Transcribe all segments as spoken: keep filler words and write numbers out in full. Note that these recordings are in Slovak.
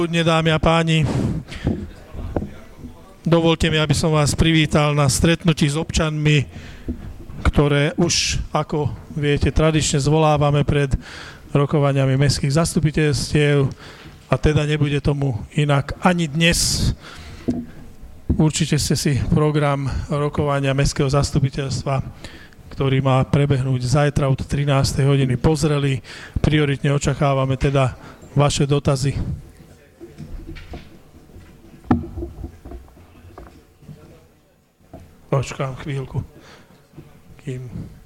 Dne, dámy a páni, dovolte mi, aby som vás privítal na stretnutí s občanmi, ktoré už, ako viete, tradične zvolávame pred rokovaniami mestských zastupiteľstiev a teda nebude tomu inak ani dnes. Určite ste si program rokovania mestského zastupiteľstva, ktorý má prebehnúť zajtra od trinástej hodiny, pozreli. Prioritne očakávame teda vaše dotazy. Počkám chvíľku. Kým...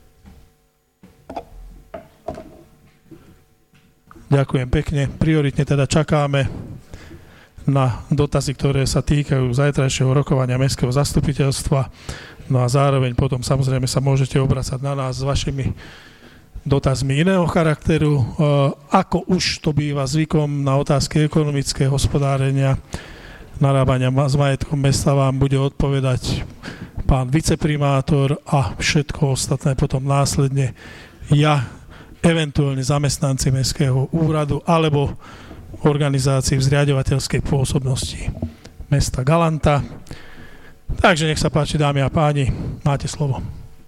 Ďakujem pekne. Prioritne teda čakáme na dotazy, ktoré sa týkajú zajtrajšieho rokovania mestského zastupiteľstva. No a zároveň potom samozrejme sa môžete obracať na nás s vašimi dotazmi iného charakteru. Ako už to býva zvykom na otázky ekonomického hospodárenia, narábania s majetkom mesta vám bude odpovedať pán viceprimátor a všetko ostatné potom následne ja, eventuálne zamestnanci mestského úradu alebo organizácií v zriaďovateľskej pôsobnosti mesta Galanta. Takže nech sa páči, dámy a páni, máte slovo.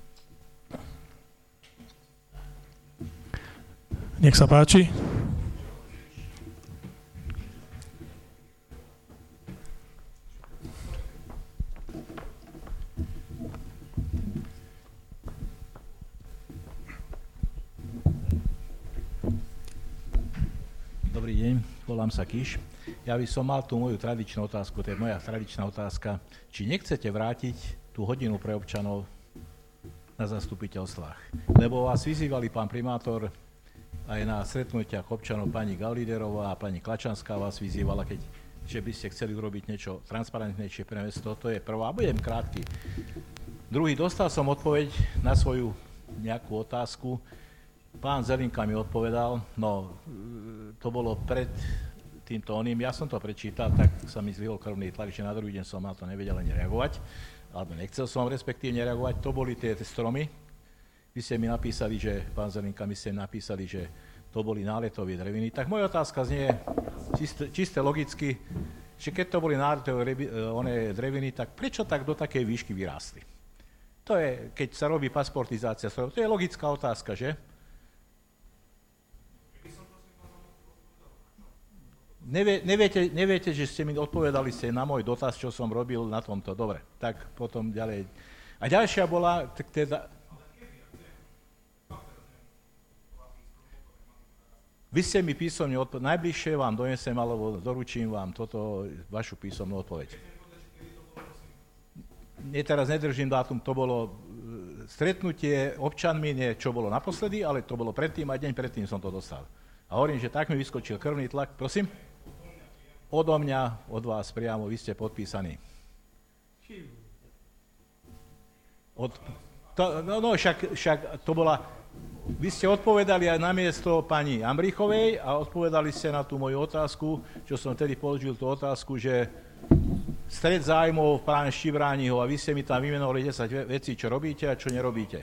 Nech sa páči. Dobrý deň, volám sa Kiš. Ja by som mal tú moju tradičnú otázku, to je moja tradičná otázka. Či nechcete vrátiť tú hodinu pre občanov na zastupiteľstvách? Lebo vás vyzývali pán primátor aj na stretnutiach občanov, pani Gauliderová a pani Klačanská vás vyzývala, keď, že by ste chceli urobiť niečo transparentnejšie pre mesto. To je prvá. Budem krátky. Druhý, dostal som odpoveď na svoju nejakú otázku. Pán Zelinka mi odpovedal, no to bolo pred týmto oným, ja som to prečítal, tak sa mi zvihol krvný tlak, že na druhý deň som na to nevedel ani reagovať, alebo nechcel som respektívne reagovať, to boli tie stromy. Vy ste mi napísali, že, pán Zelinka, my ste mi napísali, že to boli náletové dreviny. Tak moja otázka znie čiste, čiste logicky, že keď to boli náletové dreviny, tak prečo tak do takej výšky vyrástli? To je, keď sa robí pasportizácia, to je logická otázka, že? Nevie, neviete, neviete, že ste mi odpovedali ste na môj dotaz, čo som robil na tomto. Dobre, tak potom ďalej. A ďalšia bola, tak teda... Vy ste mi písomne odpovedali, najbližšie vám donesem, alebo doručím vám toto, vašu písomnú odpoveď. Nie, teraz nedržím dátum, to bolo stretnutie občanmi, nie čo bolo naposledy, ale to bolo predtým a deň predtým som to dostal. A hovorím, že tak mi vyskočil krvný tlak, prosím? Odo mňa, od vás priamo, vy ste podpísaní. Od, to, no, no však, však to bola, vy ste odpovedali aj na miesto pani Ambrichovej a odpovedali ste na tú moju otázku, čo som tedy položil tú otázku, že stret zájmov pán Štibrániho a vy ste mi tam vymenovali desať vecí, čo robíte a čo nerobíte.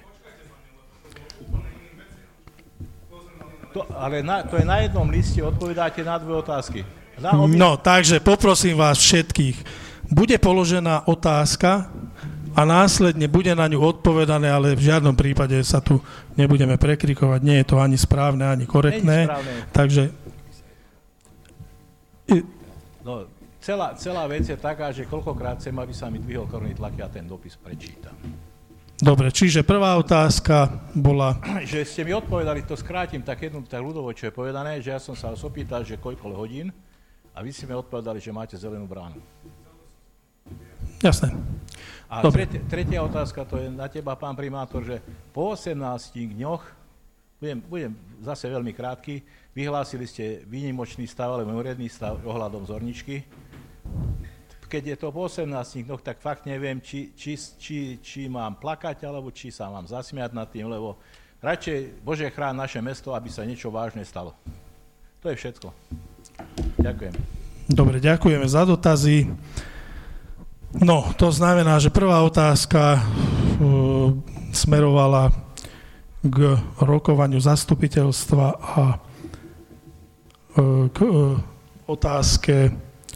To, ale na, to je na jednom liste, odpovedáte na dve otázky. Na obi... No, takže poprosím vás všetkých, bude položená otázka a následne bude na ňu odpovedané, ale v žiadnom prípade sa tu nebudeme prekrikovať, nie je to ani správne, ani korektné. Takže... No, celá, celá vec je taká, že koľkokrát chcem, aby sa mi dvihol krvný tlak, ja ten dopis prečítam. Dobre, čiže prvá otázka bola... Že ste mi odpovedali, to skrátim tak jednu, tak ľudovo, čo je povedané, že ja som sa vás opýtal, že koľko hodín a vy ste mi odpovedali, že máte zelenú bránu. Jasné. A tretia, tretia otázka, to je na teba, pán primátor, že po osemnástich dňoch, budem, budem zase veľmi krátky, vyhlásili ste výnimočný stav, alebo mimoriadny stav ohľadom zorničky. Keď je to po osemnástich dňoch, tak fakt neviem, či, či, či, či mám plakať, alebo či sa mám zasmiať nad tým, lebo radšej, Bože chráň naše mesto, aby sa niečo vážne stalo. To je všetko. Ďakujem. Dobre, ďakujeme za dotazy. No, to znamená, že prvá otázka uh, smerovala k rokovaniu zastupiteľstva a uh, k uh, otázke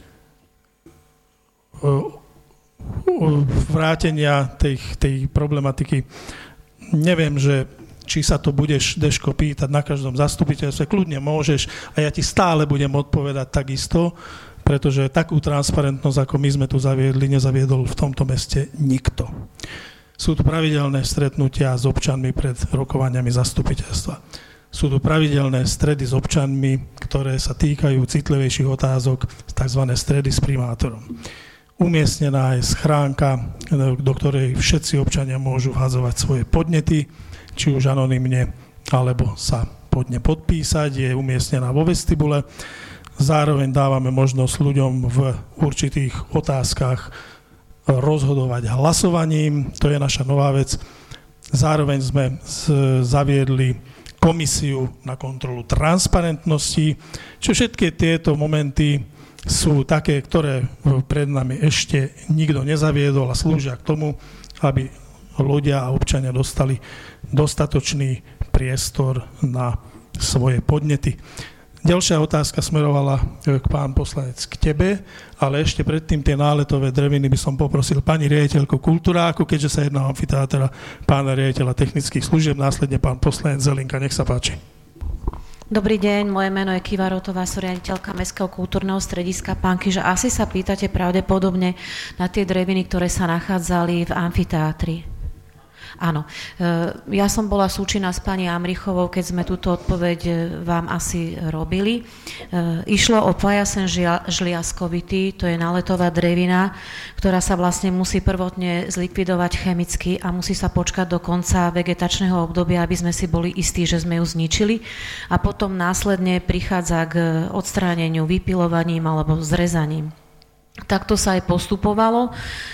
vrátenia tej, tej problematiky. Neviem, že či sa to budeš, Deško, pýtať na každom zastupiteľstve, kľudne môžeš a ja ti stále budem odpovedať takisto, pretože takú transparentnosť, ako my sme tu zaviedli, nezaviedol v tomto meste nikto. Sú tu pravidelné stretnutia s občanmi pred rokovaniami zastupiteľstva. Sú tu pravidelné stredy s občanmi, ktoré sa týkajú citlivejších otázok, tzv. Stredy s primátorom. Umiestnená je schránka, do ktorej všetci občania môžu vhadzovať svoje podnety, či už anonymne, alebo sa pod ne podpísať. Je umiestnená vo vestibule. Zároveň dávame možnosť ľuďom v určitých otázkach rozhodovať hlasovaním. To je naša nová vec. Zároveň sme zaviedli komisiu na kontrolu transparentnosti, čo všetky tieto momenty sú také, ktoré pred nami ešte nikto nezaviedol a slúžia k tomu, aby ľudia a občania dostali dostatočný priestor na svoje podnety. Ďalšia otázka smerovala k pán poslanec k tebe, ale ešte predtým tie náletové dreviny by som poprosil pani riaditeľku kultúráku, keďže sa jedná o amfiteátra, pána riaditeľa technických služieb, následne pán poslanec Zelinka. Nech sa páči. Dobrý deň, moje meno je Kiva Rotová, som riaditeľka Mestského kultúrneho strediska. Pán Kyža, asi sa pýtate pravdepodobne na tie dreviny, ktoré sa nachádzali v amfiteátri. Áno, ja som bola súčinná s pani Amrichovou, keď sme túto odpoveď vám asi robili. Išlo o Pajasen žliaskovitý, to je náletová drevina, ktorá sa vlastne musí prvotne zlikvidovať chemicky a musí sa počkať do konca vegetačného obdobia, aby sme si boli istí, že sme ju zničili. A potom následne prichádza k odstráneniu vypilovaním alebo zrezaním. Takto sa aj postupovalo.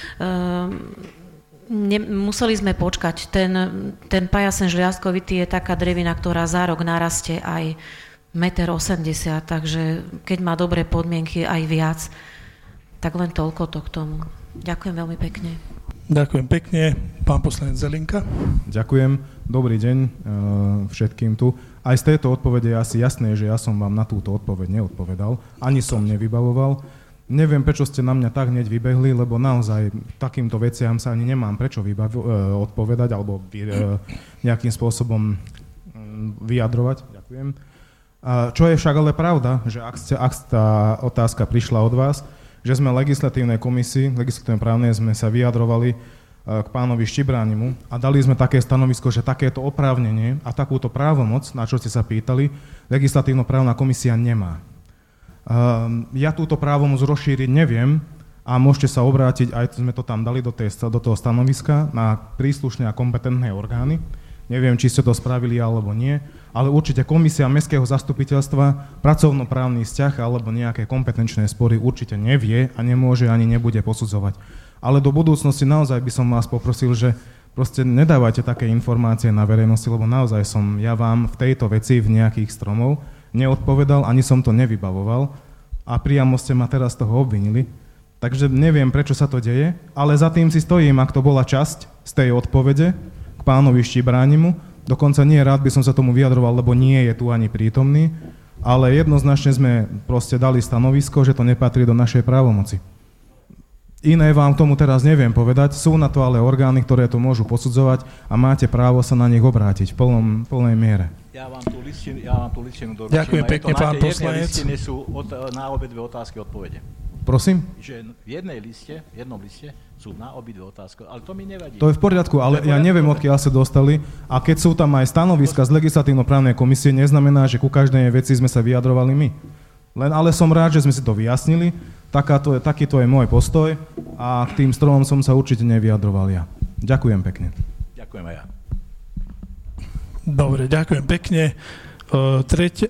Ne, museli sme počkať. Ten, ten Pajasen žliaskovitý je taká drevina, ktorá za rok narastie aj jeden osemdesiat metra, takže keď má dobré podmienky aj viac, tak len toľko to k tomu. Ďakujem veľmi pekne. Ďakujem pekne. Pán poslanec Zelinka. Ďakujem. Dobrý deň všetkým tu. Aj z tejto odpovede je asi jasné, že ja som vám na túto odpoveď neodpovedal. Ani som nevybavoval. Neviem, prečo ste na mňa tak hneď vybehli, lebo naozaj takýmto veciam sa ani nemám prečo vybav- odpovedať alebo nejakým spôsobom vyjadrovať. Ďakujem. Čo je však ale pravda, že ak, ste, ak tá otázka prišla od vás, že sme legislatívnej komisii, legislatívnej právnej sme sa vyjadrovali k pánovi Štibránimu a dali sme také stanovisko, že takéto oprávnenie a takúto právomoc, na čo ste sa pýtali, legislatívno-právna komisia nemá. Uh, ja túto právomoc rozšíriť neviem a môžete sa obrátiť, aj sme to tam dali do, tej, do toho stanoviska, na príslušné a kompetentné orgány. Neviem, či ste to spravili alebo nie, ale určite komisia Mestského zastupiteľstva, pracovnoprávny vzťah alebo nejaké kompetenčné spory určite nevie a nemôže ani nebude posudzovať. Ale do budúcnosti naozaj by som vás poprosil, že proste nedávajte také informácie na verejnosti, lebo naozaj som ja vám v tejto veci v nejakých stromov neodpovedal, ani som to nevybavoval a priamo ste ma teraz toho obvinili. Takže neviem, prečo sa to deje, ale za tým si stojím, ak to bola časť z tej odpovede k pánovi Štibránimu. Dokonca nie rád by som sa tomu vyjadroval, lebo nie je tu ani prítomný, ale jednoznačne sme proste dali stanovisko, že to nepatrí do našej právomoci. Iné vám k tomu teraz neviem povedať, sú na to ale orgány, ktoré to môžu posudzovať a máte právo sa na nich obrátiť v plnom, plnej miere. Ja vám tú listinu, ja vám tú listinu doručím. Ďakujem pekne, pán poslanec. Listine sú od, na obidve otázky odpovede. Prosím? Že v jednej liste, v jednom liste sú na obidve otázky, ale to mi nevadí. To je v poriadku, ale ja neviem, odkiaľ sa dostali a keď sú tam aj stanoviska z legislatívno-právnej komisie, neznamená, že ku každej veci sme sa vyjadrovali my. Len ale som rád, že sme si to vyjasnili, takáto, takýto je môj postoj a k tým stromom som sa určite nevyjadroval ja. Ďakujem pekne. Ďakujem aj ja. Dobre, ďakujem pekne. Tretia,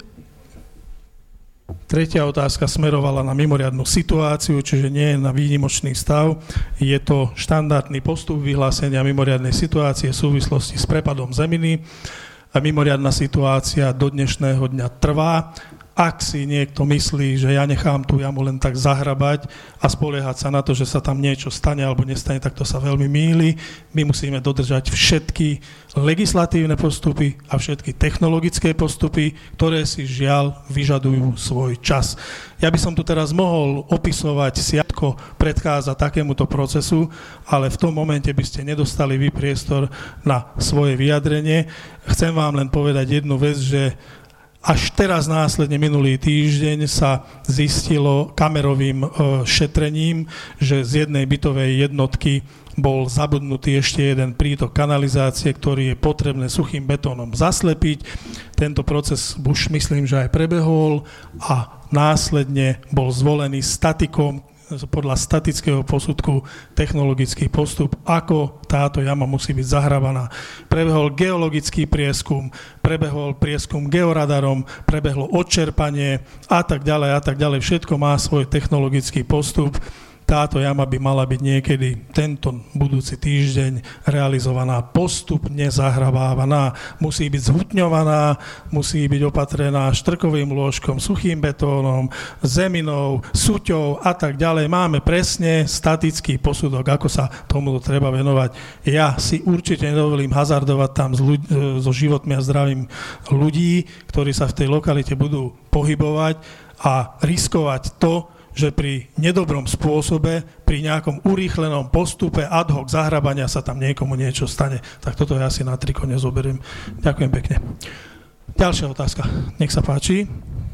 tretia otázka smerovala na mimoriadnu situáciu, čiže nie je na výnimočný stav. Je to štandardný postup vyhlásenia mimoriadnej situácie v súvislosti s prepadom zeminy. A mimoriadna situácia do dnešného dňa trvá Ak si niekto myslí, že ja nechám tú jamu len tak zahrabať a spoliehať sa na to, že sa tam niečo stane alebo nestane, tak to sa veľmi mýli. My musíme dodržať všetky legislatívne postupy a všetky technologické postupy, ktoré si žiaľ vyžadujú svoj čas. Ja by som tu teraz mohol opisovať siatko, predchádzať takémuto procesu, ale v tom momente by ste nedostali vy priestor na svoje vyjadrenie. Chcem vám len povedať jednu vec, že až teraz následne minulý týždeň sa zistilo kamerovým šetrením, že z jednej bytovej jednotky bol zabudnutý ešte jeden prítok kanalizácie, ktorý je potrebné suchým betónom zaslepiť. Tento proces už myslím, že aj prebehol a následne bol zvolený statikom podľa statického posudku technologický postup, ako táto jama musí byť zahrabaná. Prebehol geologický prieskum, prebehol prieskum georadarom, prebehlo odčerpanie a tak ďalej a tak ďalej. Všetko má svoj technologický postup. Táto jama by mala byť niekedy tento budúci týždeň realizovaná, postupne zahrabávaná. Musí byť zhutňovaná, musí byť opatrená štrkovým lôžkom, suchým betónom, zeminou, suťou a tak ďalej. Máme presne statický posudok, ako sa tomu treba venovať. Ja si určite nedovolím hazardovať tam s ľudí, so životmi a zdravím ľudí, ktorí sa v tej lokalite budú pohybovať a riskovať to, že pri nedobrom spôsobe, pri nejakom urýchlenom postupe ad hoc zahrabania sa tam niekomu niečo stane. Tak toto ja si na triko nezoberiem. Ďakujem pekne. Ďalšia otázka. Nech sa páči.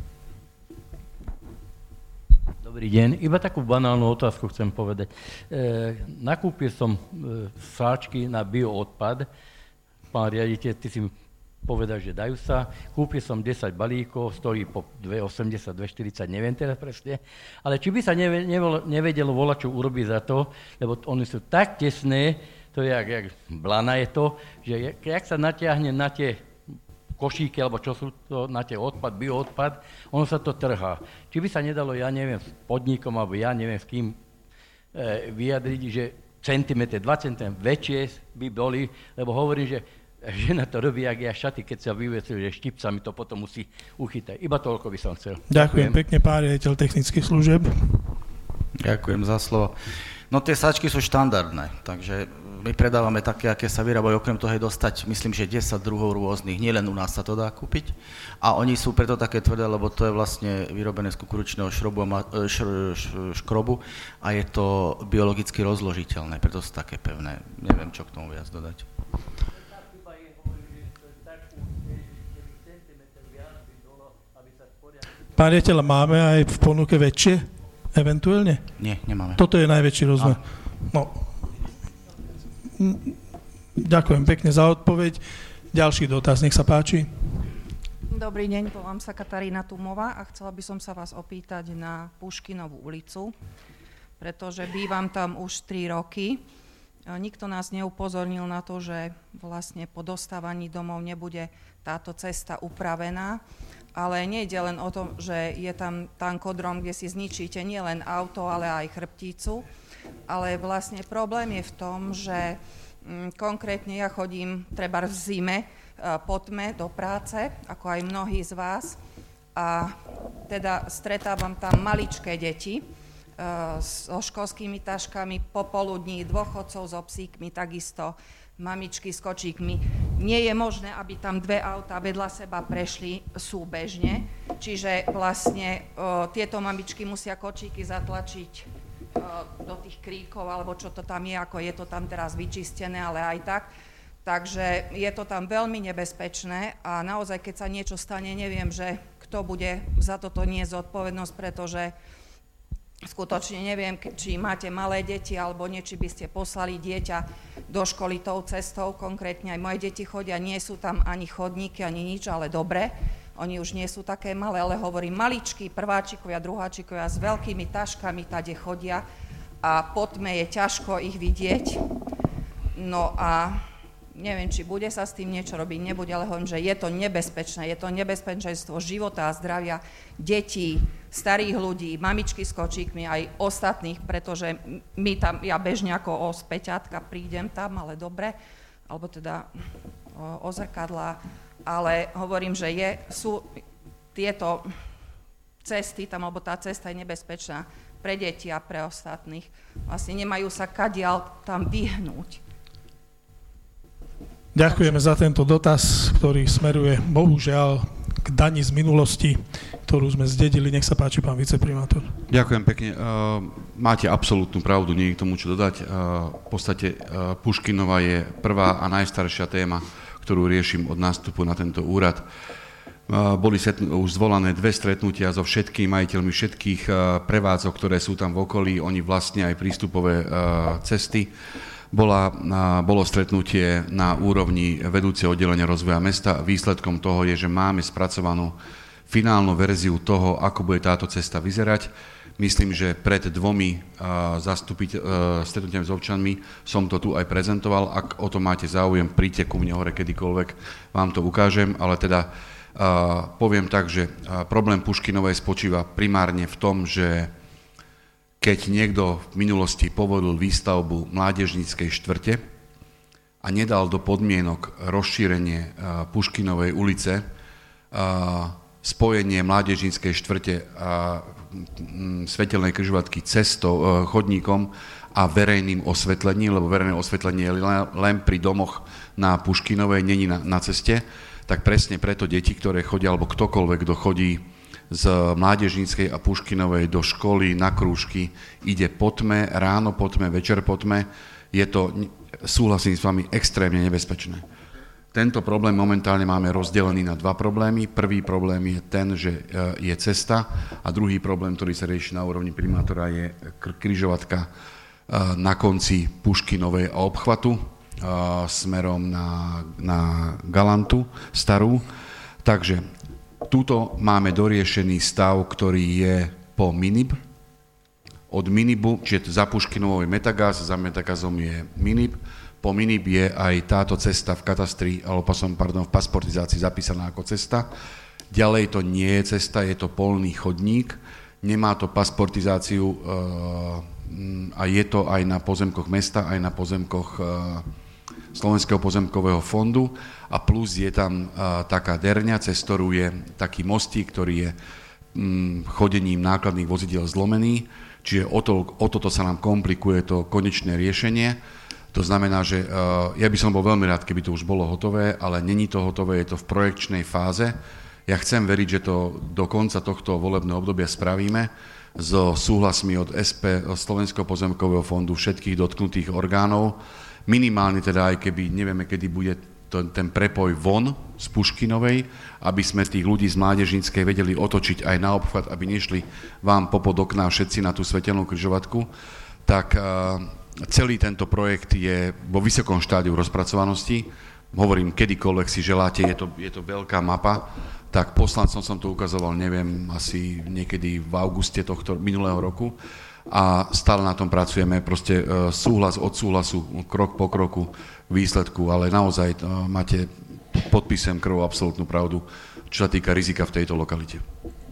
Dobrý deň. Iba takú banálnu otázku chcem povedať. E, nakúpil som e, sáčky na bioodpad. Pán riaditeľ, ty si mi povedal, že dajú sa. Kúpil som desať balíkov, stojí po dve osemdesiat, dve štyridsať, neviem teraz presne. Ale či by sa neve, nevedelo, nevedelo volať, čo urobiť za to, lebo oni sú tak tesné, to je jak, jak blana je to, že jak sa natiahne na tie košíky, alebo čo sú to, na tie odpad, bioodpad, ono sa to trhá. Či by sa nedalo, ja neviem, s podnikom, alebo ja neviem, s kým e, vyjadriť, že centimetr, dva centimetre väčšie by boli, lebo hovorím, že žena to robí, jak ja šaty, keď sa vyvecujú, že štipcami to potom musí uchytať. Iba toľko by som chcel. Ďakujem, Ďakujem. pekne, pán riaditeľ technických služieb. Ďakujem za slovo. No tie sáčky sú štandardné, takže my predávame také, aké sa vyrábajú. Okrem toho je dostať, myslím, že desať druhov rôznych. Nielen u nás sa to dá kúpiť. A oni sú preto také tvrdé, lebo to je vlastne vyrobené z kukuručného šrobu, šr, šr, škrobu a je to biologicky rozložiteľné, preto sú také pevné. Neviem, čo k tomu viac dodať. Pán riaditeľ, máme aj v ponuke väčšie, eventuálne? Nie, nemáme. Toto je najväčší rozmer. No. Ďakujem pekne za odpoveď. Ďalší dotaz, nech sa páči. Dobrý deň, volám sa Katarína Tumová a chcela by som sa vás opýtať na Puškinovú ulicu, pretože bývam tam už tri roky. Nikto nás neupozornil na to, že vlastne po dostávaní domov nebude táto cesta upravená. Ale nejde len o to, že je tam tankodrom, kde si zničíte nielen auto, ale aj chrbticu. Ale vlastne problém je v tom, že mm, konkrétne ja chodím treba v zime e, po tme do práce, ako aj mnohí z vás. A teda stretávam tam maličké deti e, so školskými taškami, popoludní dôchodcov so psíkmi, takisto mamičky s kočíkmi. Nie je možné, aby tam dve autá vedľa seba prešli súbežne, čiže vlastne o, tieto mamičky musia kočíky zatlačiť o, do tých kríkov, alebo čo to tam je, ako je to tam teraz vyčistené, ale aj tak. Takže je to tam veľmi nebezpečné a naozaj, keď sa niečo stane, neviem, že kto bude za toto niesť zodpovednosť, pretože skutočne neviem, či máte malé deti alebo nie, či by ste poslali dieťa do školy tou cestou. Konkrétne aj moje deti chodia, nie sú tam ani chodníky, ani nič, ale dobre. Oni už nie sú také malé, ale hovorím, maličkí, prváčikovia, druháčikovia s veľkými taškami tade chodia a po tme je ťažko ich vidieť. No a neviem, či bude sa s tým niečo robiť, nebude, ale hovorím, že je to nebezpečné, je to nebezpečenstvo života a zdravia detí, starých ľudí, mamičky s kočíkmi, aj ostatných, pretože my tam, ja bežne ako o späťátka prídem tam, ale dobre, alebo teda o, o zrkadlá, ale hovorím, že je, sú tieto cesty tam, lebo tá cesta je nebezpečná pre deti a pre ostatných. Vlastne nemajú sa kadiaľ tam vyhnúť. Ďakujeme za tento dotaz, ktorý smeruje bohužiaľ k dani z minulosti, ktorú sme zdedili. Nech sa páči, pán viceprimátor. Ďakujem pekne. Máte absolútnu pravdu, nie je k tomu čo dodať. V podstate Puškinova je prvá a najstaršia téma, ktorú riešim od nástupu na tento úrad. Boli už zvolané dve stretnutia so všetkými majiteľmi všetkých prevádzok, ktoré sú tam v okolí. Oni vlastne aj prístupové cesty. Bola, bolo stretnutie na úrovni vedúceho oddelenia rozvoja mesta. Výsledkom toho je, že máme spracovanú finálnu verziu toho, ako bude táto cesta vyzerať. Myslím, že pred dvomi uh, stretnutiami s občanmi som to tu aj prezentoval. Ak o to máte záujem, príďte ku mne hore kedykoľvek, vám to ukážem, ale teda uh, poviem tak, že uh, problém Puškinovej spočíva primárne v tom, že keď niekto v minulosti povolil výstavbu mládežníckej štvrte a nedal do podmienok rozšírenie Puškinovej ulice, spojenie mládežníckej štvrte a svetelnej križovatky cestou, chodníkom a verejným osvetlením, lebo verejné osvetlenie je len pri domoch na Puškinovej, není na, na ceste, tak presne preto deti, ktoré chodia, alebo ktokoľvek, kto chodí z Mládežníckej a Puškinovej do školy, na krúžky, ide po tme, ráno po tme, večer po tme. Je to, súhlasím s vami, extrémne nebezpečné. Tento problém momentálne máme rozdelený na dva problémy. Prvý problém je ten, že je cesta a druhý problém, ktorý sa rieši na úrovni primátora, je križovatka na konci Puškinovej a obchvatu smerom na, na Galantu starú. Takže tuto máme doriešený stav, ktorý je po Minib. Od Minibu, čiže za Puškinovou je Metagaz, za Metagazom je Minib. Po Minib je aj táto cesta v katastri, alebo pardon, v pasportizácii zapísaná ako cesta. Ďalej to nie je cesta, je to polný chodník. Nemá to pasportizáciu a je to aj na pozemkoch mesta, aj na pozemkoch Slovenského pozemkového fondu a plus je tam uh, taká derňa, cez ktorú je taký mostík, ktorý je um, chodením nákladných vozidiel zlomený, čiže o, to, o toto sa nám komplikuje to konečné riešenie. To znamená, že uh, ja by som bol veľmi rád, keby to už bolo hotové, ale není to hotové, je to v projekčnej fáze. Ja chcem veriť, že to do konca tohto volebného obdobia spravíme so súhlasmi od es pé, od Slovenského pozemkového fondu, všetkých dotknutých orgánov. Minimálne teda, aj keby nevieme, kedy bude to, ten prepoj von z Puškinovej, aby sme tých ľudí z Mládežníckej vedeli otočiť aj na obchvat, aby nešli vám popod okná všetci na tú svetelnú križovatku, tak uh, celý tento projekt je vo vysokom štádiu rozpracovanosti. Hovorím, kedykoľvek si želáte, je to, je to veľká mapa, tak poslancom som to ukazoval, neviem, asi niekedy v auguste tohto minulého roku, a stále na tom pracujeme, proste súhlas od súhlasu, krok po kroku k výsledku, ale naozaj máte, podpisujem krvou absolútnu pravdu, čo sa týka rizika v tejto lokalite.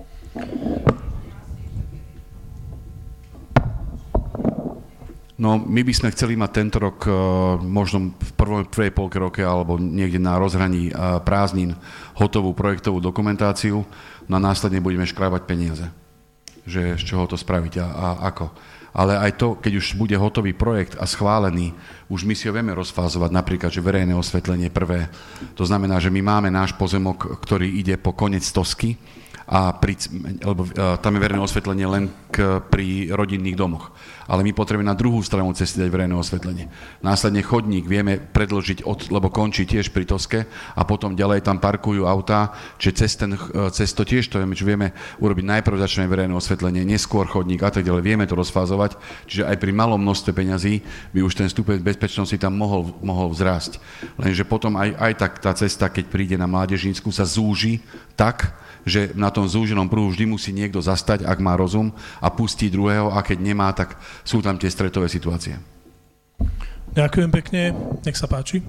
No, my by sme chceli mať tento rok, možno v prvej, prvej polke roke alebo niekde na rozhraní prázdnin hotovú projektovú dokumentáciu, no a následne budeme škrábať peniaze, že z čoho to spraviť a, a ako. Ale aj to, keď už bude hotový projekt a schválený, už my si ho vieme rozfázovať, napríklad, že verejné osvetlenie prvé. To znamená, že my máme náš pozemok, ktorý ide po koniec Tosky, a pri, lebo tam je verejné osvetlenie len k, pri rodinných domoch. Ale my potrebujeme na druhú stranu cesty dať verejné osvetlenie. Následne chodník vieme predĺžiť, od, lebo končí tiež pri Toske a potom ďalej tam parkujú autá, čiže cez, ten, cez to tiež to vieme, že vieme urobiť najprv začné verejné osvetlenie, neskôr chodník a tak ďalej. Vieme to rozfázovať, čiže aj pri malom množstve peňazí by už ten stupeň bezpečnosti tam mohol, mohol vzrásť. Lenže potom aj, aj tak tá cesta, keď príde na Mládežnícku, sa zúži tak, že na tom zúženom pruhu vždy musí niekto zastať, ak má rozum, a pustí druhého, a keď nemá, tak sú tam tie stretové situácie. Ďakujem pekne, nech sa páči.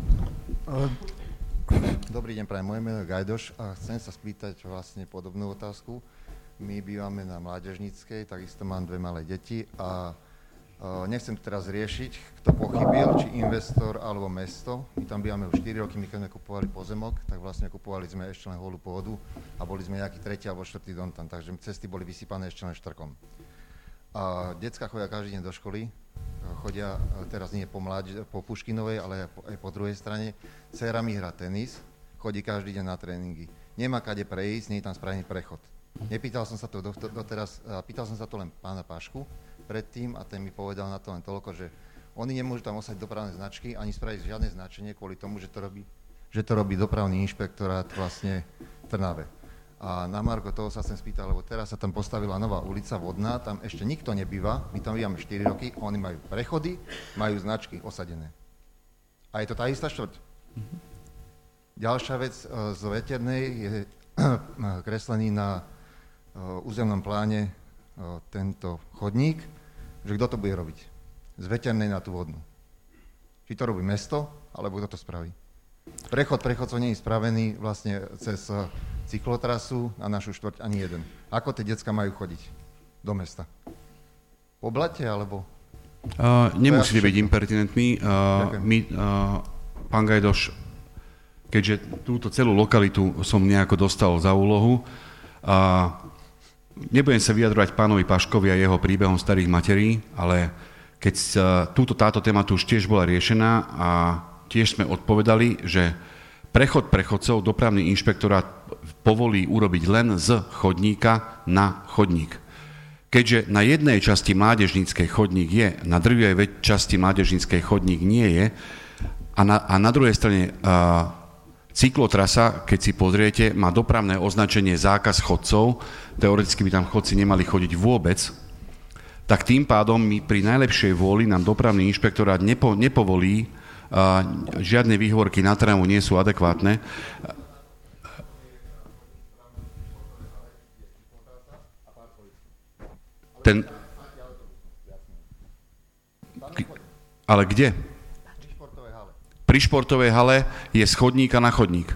Dobrý deň, prajem, moje meno je Gajdoš a chcem sa spýtať vlastne podobnú otázku. My bývame na Mládežníckej, takisto mám dve malé deti a Nechcem to teraz riešiť, kto pochybil, či investor alebo mesto. My tam bývame už štyri roky, my keď sme kupovali pozemok, tak vlastne kupovali sme ešte len holú pôdu a boli sme nejaký tretí alebo štvrtý dom tam, takže cesty boli vysypané ešte len štrkom. A decka chodia každý deň do školy, chodia teraz nie po, mláď, po Puškinovej, ale aj po, aj po druhej strane. Dcéra mi hrá tenis, chodí každý deň na tréningy. Nemá kade prejsť, nie je tam spravený prechod. Nepýtal som sa to doteraz, pýtal som sa to len pána Pašku predtým a ten mi povedal na to len toľko, že oni nemôžu tam osadiť dopravné značky ani spraviť žiadne značenie kvôli tomu, že to robí, že to robí dopravný inšpektorát vlastne v Trnave. A na margo toho sa chcem spýtať, lebo teraz sa tam postavila nová ulica vodná, tam ešte nikto nebýva, my tam bývame štyri roky, oni majú prechody, majú značky osadené. A je to tá istá štvrť. Mm-hmm. Ďalšia vec z veternej je kreslený na územnom pláne tento chodník, že kto to bude robiť? Z veternej na tú vodnú. Či to robí mesto, alebo kto to spraví? Prechod prechodcov nie je spravený vlastne cez cyklotrasu na našu štvrť ani jeden. Ako tie decka majú chodiť do mesta? Po blate, alebo? Uh, nemusíte byť impertinentní. Uh, my, uh, pán Gajdoš, keďže túto celú lokalitu som nejako dostal za úlohu, uh, nebudem sa vyjadrovať pánovi Paškovi a jeho príbehom starých materí, ale keď sa, túto, táto téma tu už tiež bola riešená a tiež sme odpovedali, že prechod prechodcov dopravný inšpektorát povolí urobiť len z chodníka na chodník. Keďže na jednej časti mládežníckej chodník je, na druhej časti mládežníckej chodník nie je a na, a na druhej strane uh, cyklotrasa, keď si pozriete, má dopravné označenie zákaz chodcov, teoreticky by tam chodci nemali chodiť vôbec, tak tým pádom my pri najlepšej vôli nám dopravný inšpektorát nepo, nepovolí, uh, žiadne výhovorky na trávu nie sú adekvátne. Ten... Ale kde? Pri športovej hale je z chodníka na chodník.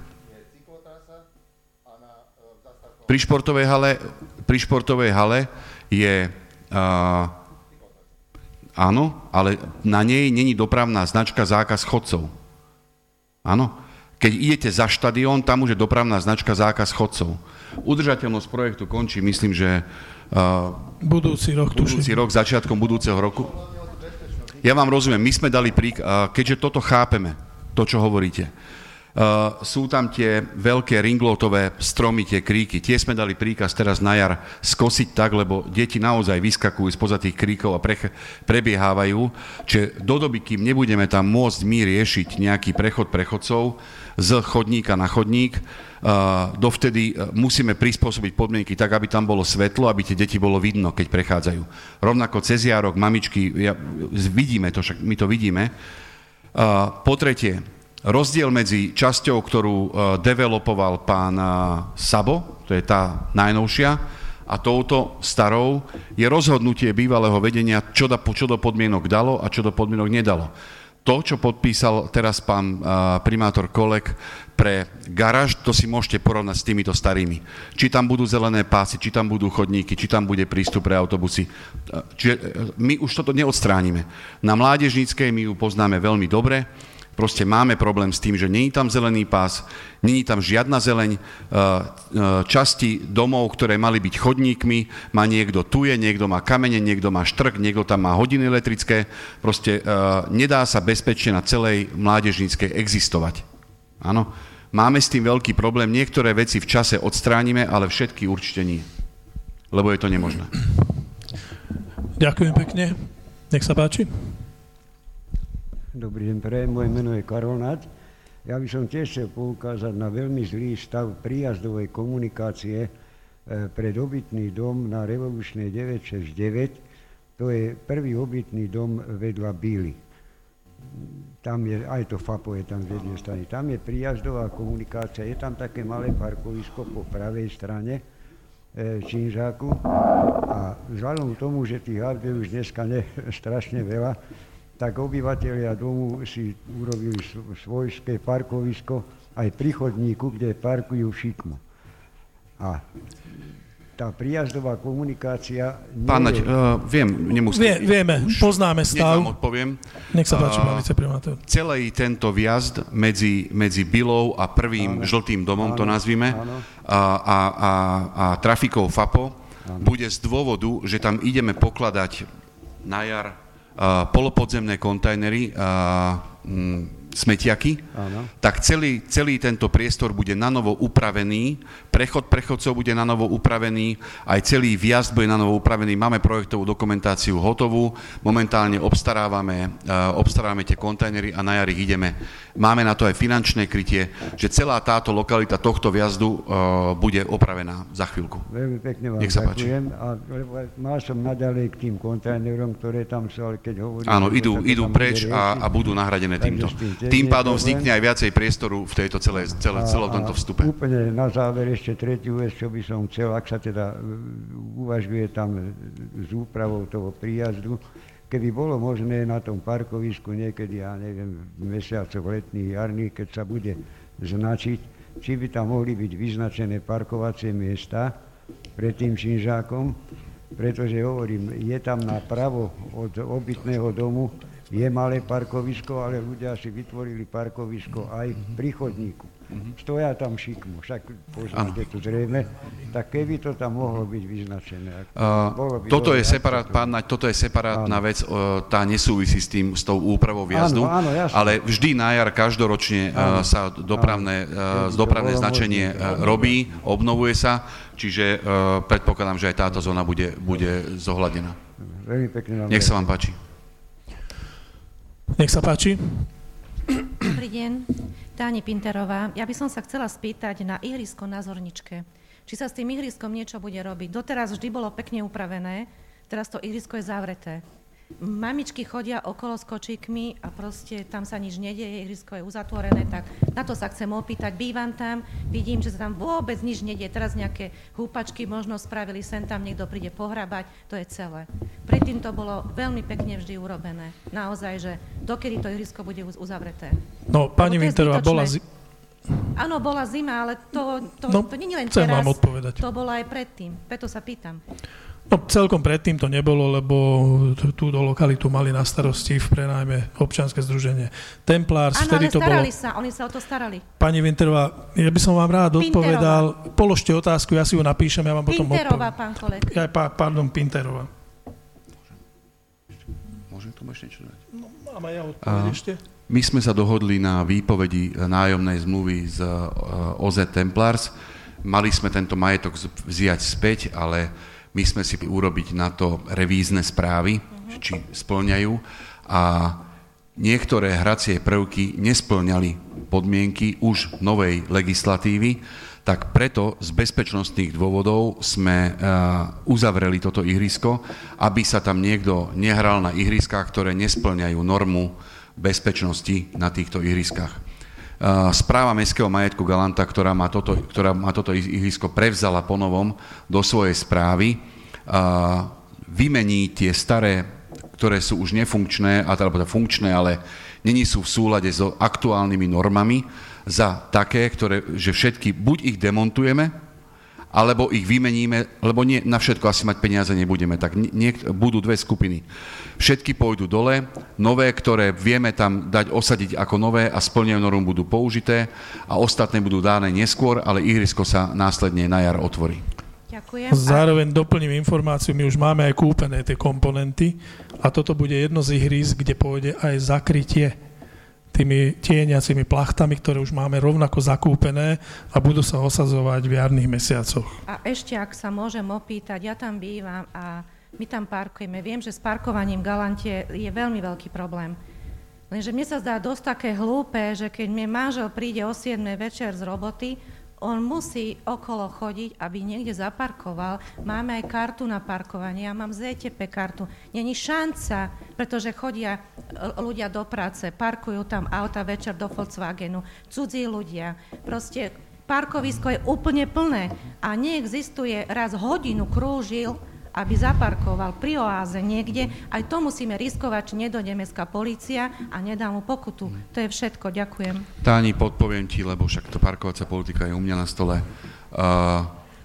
Pri športovej hale, pri športovej hale je... Uh, áno, ale na nej není dopravná značka zákaz chodcov. Áno. Keď idete za štadión, tam už je dopravná značka zákaz chodcov. Udržateľnosť projektu končí, myslím, že... Uh, budúci rok, budúci tuším. rok, začiatkom budúceho roku. Ja vám rozumiem, my sme dali prík, keďže toto chápeme, to, čo hovoríte. Uh, sú tam tie veľké ringlotové stromy, tie kríky. Tie sme dali príkaz teraz na jar skosiť tak, lebo deti naozaj vyskakujú spoza tých kríkov a pre, prebiehávajú. Čiže do doby, kým nebudeme tam môcť my riešiť nejaký prechod prechodcov z chodníka na chodník, uh, dovtedy musíme prispôsobiť podmienky tak, aby tam bolo svetlo, aby tie deti bolo vidno, keď prechádzajú. Rovnako cez jarok, mamičky, ja, vidíme to, však my to vidíme. Uh, po tretie, rozdiel medzi časťou, ktorú uh, developoval pán uh, Sabo, to je tá najnovšia, a touto starou, je rozhodnutie bývalého vedenia, čo, da, čo do podmienok dalo a čo do podmienok nedalo. To, čo podpísal teraz pán uh, primátor Kolek pre garáž, to si môžete porovnať s týmito starými. Či tam budú zelené pásy, či tam budú chodníky, či tam bude prístup pre autobusy. Čiže my už toto neodstránime. Na mládežníckej my ju poznáme veľmi dobre. Proste máme problém s tým, že není tam zelený pás, není tam žiadna zeleň. Časti domov, ktoré mali byť chodníkmi, má niekto tuje, niekto má kamene, niekto má štrk, niekto tam má hodiny elektrické. Proste nedá sa bezpečne na celej mládežníckej existovať. Áno. Máme s tým veľký problém. Niektoré veci v čase odstránime, ale všetky určite nie. Lebo je to nemožné. Ďakujem pekne. Nech sa páči. Dobrý deň, pre moje meno je Karol Naď. Ja by som tiež chcel poukázať na veľmi zlý stav príjazdovej komunikácie pre obytný dom na Revolučnej deväť šesť deväť. To je prvý obytný dom vedľa Bíly. Tam je, aj to FAPO je tam z jednej strany. Tam je príjazdová komunikácia, je tam také malé parkovisko po pravej strane Činžáku. A vzhľadom k tomu, že tých aut je už dneska ne, strašne veľa, tak obyvatelia domu si urobili svojské parkovisko aj pri chodníku, kde parkujú šikmo. A tá príjazdová komunikácia... Pán Naď, uh, viem, nemusím... Vie, vieme, už, poznáme stav. Nech vám odpoviem. Nech sa páči, pán uh, viceprimátor. Celý tento vjazd medzi, medzi Bylou a prvým áno. žltým domom, áno. to nazvime, áno. a, a, a, a trafikou FAPO, áno. bude z dôvodu, že tam ideme pokladať na jar uh, polopodzemné kontajnery, uh, mm, smetiaky, áno. tak celý, celý tento priestor bude nanovo upravený, prechod prechodcov bude nanovo upravený, aj celý vjazd bude nanovo upravený. Máme projektovú dokumentáciu hotovú, momentálne obstarávame, uh, obstarávame tie kontajnery a na jar ich ideme. Máme na to aj finančné krytie, že celá táto lokalita tohto vjazdu uh, bude opravená za chvíľku. Veľmi pekne vám Nech sa páči. ďakujem. A mal som naďalej k tým kontajnerom, ktoré tam sú, ale keď hovorím... Áno, idú, idú preč a, a budú nahradené týmto. Tým pádom vznikne aj viacej priestoru v tejto celé, celé, celom tomto vstupe. Úplne na záver ešte tretiu vec, čo by som chcel, ak sa teda uvažuje tam s úpravou toho príjazdu, keby bolo možné na tom parkovisku niekedy, ja neviem, v mesiacoch letných, jarných, keď sa bude značiť, či by tam mohli byť vyznačené parkovacie miesta pred tým činžákom, pretože hovorím, je tam napravo od obytného domu, je malé parkovisko, ale ľudia si vytvorili parkovisko aj pri chodníku. Stoja tam šikmo, však poznáte to zrejme, tak keby to tam mohlo byť vyznačené. Uh, toto, je separát, pán Naď, toto je separátna áno. vec, uh, tá nesúvisí s tým, s tou úpravou vjazdu, áno, áno, ale vždy na jar každoročne uh, sa dopravné, uh, dopravné značenie uh, robí, obnovuje sa, čiže uh, predpokladám, že aj táto zóna bude, bude zohľadená. Veľmi pekne vám Nech sa vám páči. Nech sa páči. Dobrý deň, Táni Pinterová. Ja by som sa chcela spýtať na ihrisko na Zorničke. Či sa s tým ihriskom niečo bude robiť? Doteraz vždy bolo pekne upravené, teraz to ihrisko je zavreté. Mamičky chodia okolo s kočíkmi a proste tam sa nič nedieje, ihrisko je uzatvorené, tak na to sa chcem opýtať. Bývam tam, vidím, že sa tam vôbec nič nedieje. Teraz nejaké húpačky možno spravili, sem tam niekto príde pohrabať, to je celé. Predtým to bolo veľmi pekne vždy urobené. Naozaj, že dokedy to ihrisko bude uzavreté. No, pani Winterová, bola... Zi- Áno, bola zima, ale to, to, no, to nie je len chcem teraz, vám odpovedať. To bolo aj predtým, preto sa pýtam. No, celkom predtým to nebolo, lebo túto lokalitu mali na starosti v prenájme občianske združenie Templars. Áno, ale to starali bolo... sa, oni sa o to starali. Pani Winterová, ja by som vám rád odpovedal. Položte otázku, ja si ju napíšem, ja vám potom odpoviem. Pinterová, pán kolega. Ja, pardon, Pinterová. Môžem tomu ešte niečo dať? No, mám aj ja odpoveď ešte. My sme sa dohodli na výpovedi nájomnej zmluvy z ó zet Templars. Mali sme tento majetok vziať späť, ale my sme si urobiť na to revízne správy, uh-huh. či spĺňajú. A niektoré hracie prvky nespĺňali podmienky už novej legislatívy, tak preto z bezpečnostných dôvodov sme uh, uzavreli toto ihrisko, aby sa tam niekto nehral na ihriskách, ktoré nespĺňajú normu bezpečnosti na týchto ihriskách. Uh, správa Mestského majetku Galanta, ktorá má toto, ktorá má toto ihrisko prevzala ponovom do svojej správy, uh, vymení tie staré, ktoré sú už nefunkčné, alebo funkčné, ale není sú v súlade so aktuálnymi normami, za také, ktoré, že všetky buď ich demontujeme, alebo ich vymeníme, lebo nie, na všetko asi mať peniaze nebudeme, tak niek- budú dve skupiny. Všetky pôjdu dole, nové, ktoré vieme tam dať osadiť ako nové a splňajú normu, budú použité a ostatné budú dáne neskôr, ale ihrisko sa následne na jar otvorí. Ďakujem. Zároveň doplním informáciu, my už máme aj kúpené tie komponenty a toto bude jedno z ihrísk, kde pôjde aj zakrytie tými tieniacimi plachtami, ktoré už máme rovnako zakúpené a budú sa osadzovať v jarných mesiacoch. A ešte, ak sa môžem opýtať, ja tam bývam a my tam parkujeme. Viem, že s parkovaním v Galante je veľmi veľký problém. Lenže mne sa zdá dosť také hlúpe, že keď mi manžel príde o siedmej večer z roboty, on musí okolo chodiť, aby niekde zaparkoval. Máme aj kartu na parkovanie, ja mám zé té pé kartu. Není šanca, pretože chodia ľudia do práce, parkujú tam auta večer do Volkswagenu, cudzí ľudia. Proste parkovisko je úplne plné a neexistuje raz hodinu krúžil, aby zaparkoval pri oáze niekde. Aj to musíme riskovať, či nedojde mestská polícia a nedá mu pokutu. To je všetko. Ďakujem. Táni, podpoviem ti, lebo však to parkovacia politika je u mňa na stole. Uh,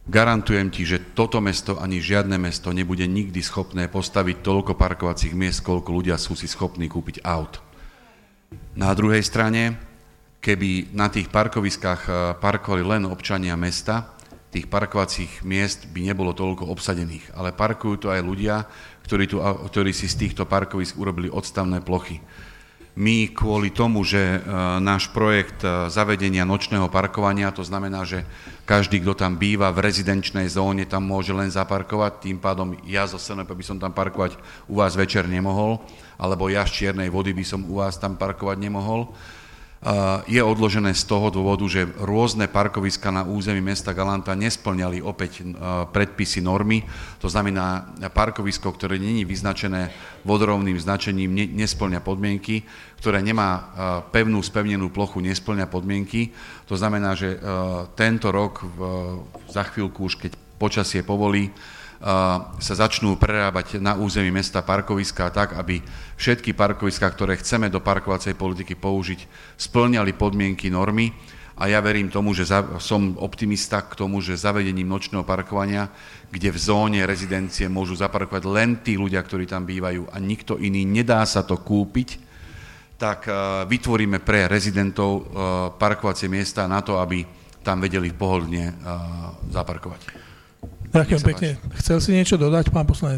Garantujem ti, že toto mesto ani žiadne mesto nebude nikdy schopné postaviť toľko parkovacích miest, koľko ľudia sú si schopní kúpiť aut. Na druhej strane, keby na tých parkoviskách parkovali len občania mesta, tých parkovacích miest by nebolo toľko obsadených, ale parkujú tu aj ľudia, ktorí, tu, ktorí si z týchto parkovisk urobili odstavné plochy. My kvôli tomu, že náš projekt zavedenia nočného parkovania, to znamená, že každý, kto tam býva v rezidenčnej zóne, tam môže len zaparkovať, tým pádom ja zo es en pé by som tam parkovať u vás večer nemohol, alebo ja z Čiernej Vody by som u vás tam parkovať nemohol. Je odložené z toho dôvodu, že rôzne parkoviska na území mesta Galanta nesplňali opäť predpisy normy, to znamená parkovisko, ktoré nie je vyznačené vodorovným značením, nesplňa podmienky, ktoré nemá pevnú spevnenú plochu, nesplňa podmienky. To znamená, že tento rok, za chvíľku už keď počasie povolí, sa začnú prerábať na území mesta parkoviská tak, aby všetky parkoviská, ktoré chceme do parkovacej politiky použiť, spĺňali podmienky normy. A ja verím tomu, že za, som optimista k tomu, že zavedením nočného parkovania, kde v zóne rezidencie môžu zaparkovať len tí ľudia, ktorí tam bývajú a nikto iný, nedá sa to kúpiť, tak uh, vytvoríme pre rezidentov uh, parkovacie miesta na to, aby tam vedeli pohodlne uh, zaparkovať. Ďakujem pekne. Chcel si niečo dodať, pán poslanec?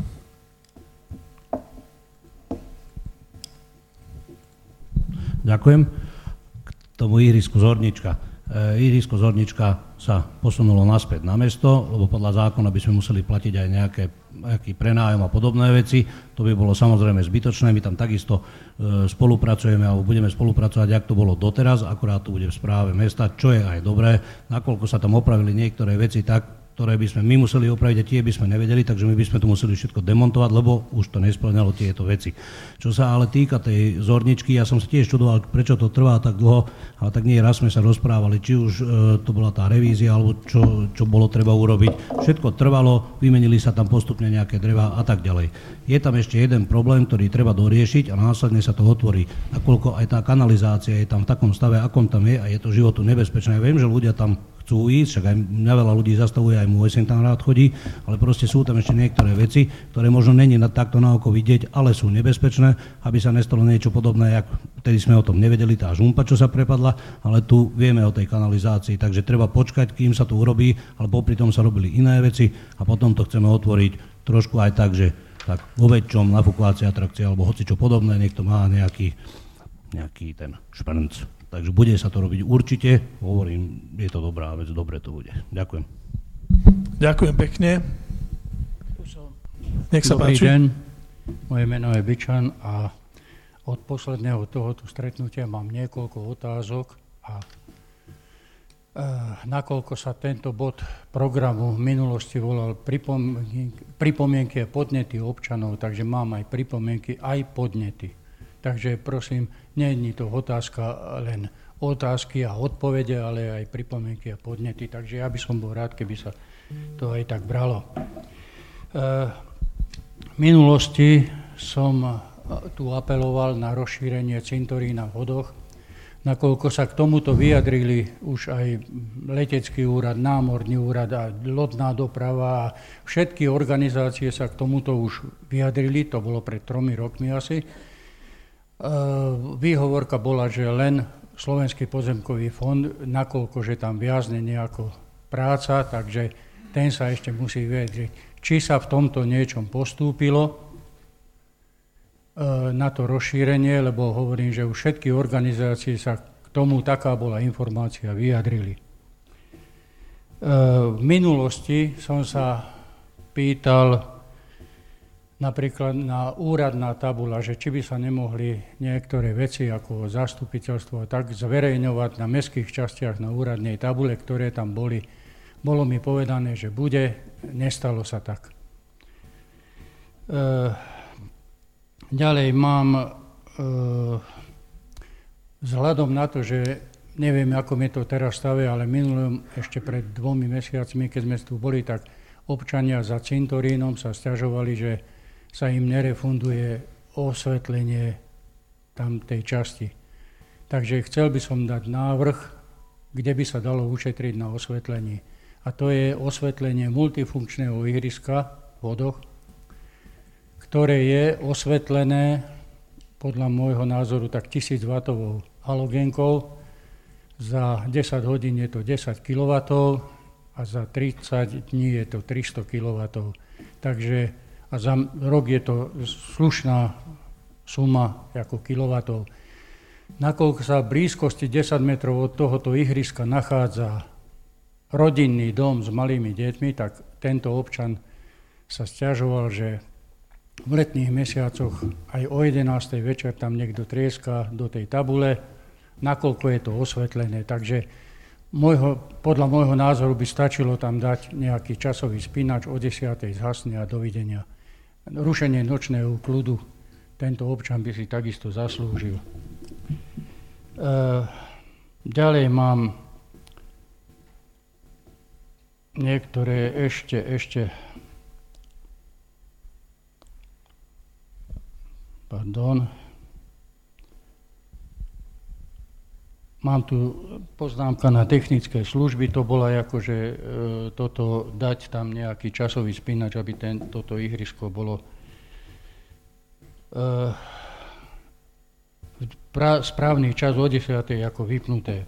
Ďakujem. K tomu ihrisku Zornička. E, ihrisko Zornička sa posunulo naspäť na mesto, lebo podľa zákona by sme museli platiť aj nejaké, nejaký prenájom a podobné veci. To by bolo samozrejme zbytočné. My tam takisto e, spolupracujeme, alebo budeme spolupracovať, jak to bolo doteraz, akurát to bude v správe mesta, čo je aj dobré. Nakoľko sa tam opravili niektoré veci tak, ktoré by sme my museli opraviť a tie by sme nevedeli, takže my by sme to museli všetko demontovať, lebo už to nesplňalo tieto veci. Čo sa ale týka tej Zorničky, ja som sa tiež čudoval, prečo to trvá tak dlho, ale tak nie raz sme sa rozprávali, či už e, to bola tá revízia, alebo čo, čo bolo treba urobiť. Všetko trvalo, vymenili sa tam postupne nejaké dreva a tak ďalej. Je tam ešte jeden problém, ktorý treba doriešiť a následne sa to otvorí. Nakoľko aj tá kanalizácia je tam v takom stave, akom tam je a je to životu nebezpečné. Ja viem, že ľudia tam chcú ísť, však aj mňa veľa ľudí zastavuje, aj môj syn tam rád chodí, ale proste sú tam ešte niektoré veci, ktoré možno není na takto na oko vidieť, ale sú nebezpečné, aby sa nestalo niečo podobné, jak vtedy sme o tom nevedeli, tá žumpa, čo sa prepadla, ale tu vieme o tej kanalizácii, takže treba počkať, kým sa to urobí, ale popri tom sa robili iné veci a potom to chceme otvoriť trošku aj tak, že tak vo väčšom nafukovacie atrakcie alebo hoci čo podobné, niekto má nejaký, nejaký ten šprnc. Takže bude sa to robiť určite, hovorím, je to dobrá vec, dobre to bude. Ďakujem. Ďakujem pekne. Nech sa Dobrý páči. deň, moje meno je Byčan a od posledného tohoto stretnutia mám niekoľko otázok a e, nakoľko sa tento bod programu v minulosti volal pripomienky, pripomienky a podnety občanov, takže mám aj pripomienky, aj podnety. Takže prosím, nie je to otázka len otázky a odpovede, ale aj pripomienky a podnety. Takže ja by som bol rád, keby sa to aj tak bralo. V minulosti som tu apeloval na rozšírenie cintorína v Hodoch, nakoľko sa k tomuto vyjadrili už aj letecký úrad, námorný úrad a lodná doprava a všetky organizácie sa k tomuto už vyjadrili, to bolo pred tromi rokmi asi. Výhovorka bola, že len Slovenský pozemkový fond, nakoľko, že tam viazne nejako práca, takže ten sa ešte musí vyjadriť. Či sa v tomto niečom postúpilo na to rozšírenie, lebo hovorím, že už všetky organizácie sa k tomu, taká bola informácia, vyjadrili. V minulosti som sa pýtal napríklad na úradná tabula, že či by sa nemohli niektoré veci ako zastupiteľstvo tak zverejňovať na mestských častiach na úradnej tabule, ktoré tam boli. Bolo mi povedané, že bude, nestalo sa tak. E, ďalej mám e, vzhľadom na to, že neviem, ako mi to teraz stave, ale minulom ešte pred dvomi mesiacmi, keď sme tu boli, tak občania za cintorínom sa sťažovali, že sa im nerefunduje osvetlenie tam tej časti. Takže chcel by som dať návrh, kde by sa dalo ušetriť na osvetlení. A a to je osvetlenie multifunkčného ihriska v Vodoch, ktoré je osvetlené podľa môjho názoru tak tisíc wattov halogénkou. Za desať hodín je to desať kilowattov a za tridsať dní je to tristo kilowattov. Takže a za rok je to slušná suma ako kilowattov. Nakoľko sa v blízkosti desať metrov od tohoto ihriska nachádza rodinný dom s malými deťmi, tak tento občan sa sťažoval, že v letných mesiacoch aj o jedenástej večer tam niekto trieska do tej tabule, nakoľko je to osvetlené. Takže môjho, podľa môjho názoru by stačilo tam dať nejaký časový spínač, o desiatej zhasne a dovidenia. Rušenie nočného kľudu tento občan by si takisto zaslúžil. E, ďalej mám niektoré ešte, ešte Pardon. Mám tu poznámka na technické služby, to bola akože e, toto dať tam nejaký časový spínač, aby ten, toto ihrisko bolo e, pra, správny čas o desiatej ako vypnuté. E,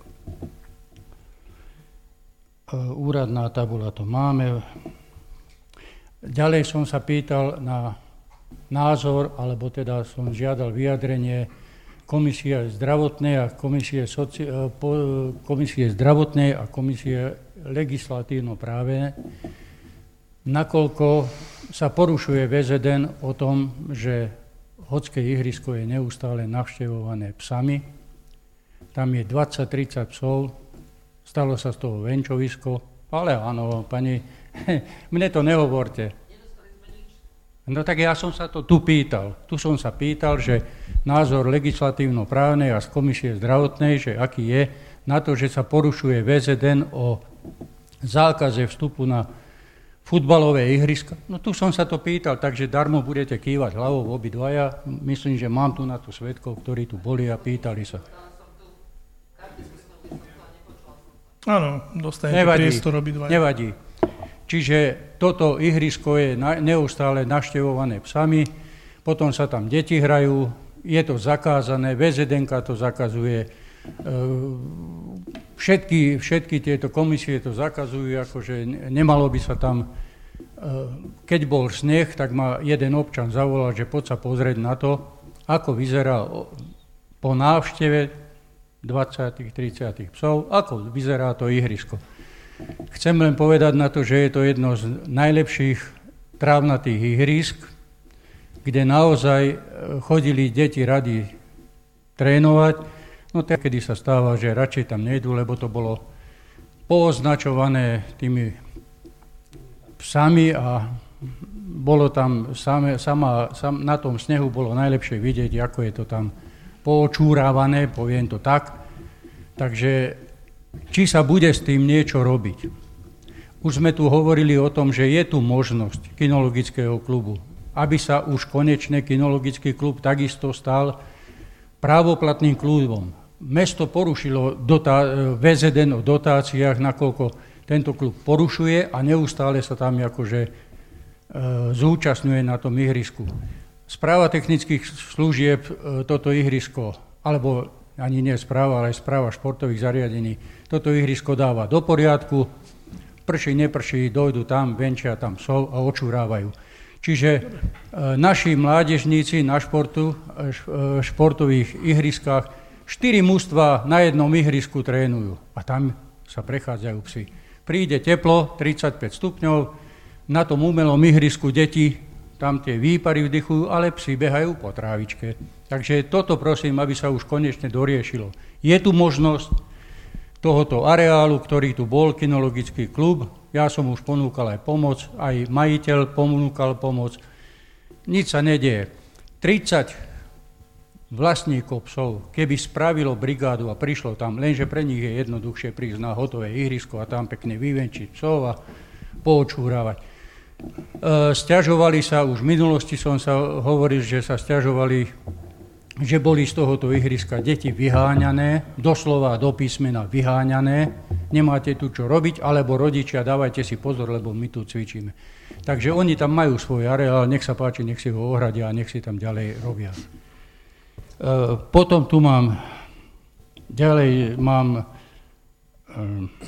úradná tabula to máme. Ďalej som sa pýtal na názor, alebo teda som žiadal vyjadrenie komisie zdravotnej a komisie, soci... komisie zdravotnej a komisie legislatívno-právne, nakoľko sa porušuje vé zet en o tom, že Hodské ihrisko je neustále navštevované psami. Tam je dvadsať tridsať psov, stalo sa z toho venčovisko, ale áno, pani, mne to nehovorte. No tak ja som sa to tu pýtal. Tu som sa pýtal, že názor legislatívno-právnej a z komisie zdravotnej, že aký je na to, že sa porušuje vé zet en o zákaze vstupu na futbalové ihriska. No tu som sa to pýtal, takže darmo budete kývať hlavou obidvaja. Myslím, že mám tu na to svedkov, ktorí tu boli a pýtali sa. Áno, dostanete priestor obidvaja. Nevadí. Čiže toto ihrisko je neustále navštevované psami, potom sa tam deti hrajú, je to zakázané, vé zet enka to zakazuje, všetky, všetky tieto komisie to zakazujú, akože nemalo by sa tam, keď bol sneh, tak ma jeden občan zavolal, že poď sa pozrieť na to, ako vyzerá po návšteve dvadsať tridsať psov, ako vyzerá to ihrisko. Chcem len povedať na to, že je to jedno z najlepších trávnatých ihrísk, kde naozaj chodili deti radi trénovať. No tak, kedy sa stáva, že radšej tam nejdú, lebo to bolo pooznačované tými psami a bolo tam same, sama, sam, na tom snehu bolo najlepšie vidieť, ako je to tam poočúrávané, poviem to tak. Takže či sa bude s tým niečo robiť. Už sme tu hovorili o tom, že je tu možnosť kinologického klubu, aby sa už konečne kinologický klub takisto stal právoplatným klubom. Mesto porušilo dotá- vé zet en o dotáciách, nakoľko tento klub porušuje a neustále sa tam akože e, zúčastňuje na tom ihrisku. Správa technických služieb e, toto ihrisko, alebo ani nie správa, ale správa športových zariadení, toto ihrisko dáva do poriadku, prší, neprší, dojdu tam, venčia tam psov a očúrávajú. Čiže e, naši mládežníci na športu, e, športových ihriskách, štyri mužstvá na jednom ihrisku trénujú a tam sa prechádzajú psi. Príde teplo, tridsaťpäť stupňov, na tom umelom ihrisku deti tam tie výpary vdychujú, ale psi behajú po trávičke. Takže toto prosím, aby sa už konečne doriešilo. Je tu možnosť tohoto areálu, ktorý tu bol, kinologický klub. Ja som už ponúkal aj pomoc, aj majiteľ ponúkal pomoc. Nič sa nedieje. tridsať vlastníkov psov, keby spravilo brigádu a prišlo tam, lenže pre nich je jednoduchšie prísť na hotové ihrisko a tam pekne vyvenčiť psov a poočúravať. Sťažovali sa, už v minulosti som sa hovoril, že sa sťažovali, že boli z tohoto ihriska deti vyháňané, doslova do písmena vyháňané, nemáte tu čo robiť, alebo rodičia, dávajte si pozor, lebo my tu cvičíme. Takže oni tam majú svoj areál, nech sa páči, nech si ho ohradia a nech si tam ďalej robia. E, potom tu mám, ďalej mám, e,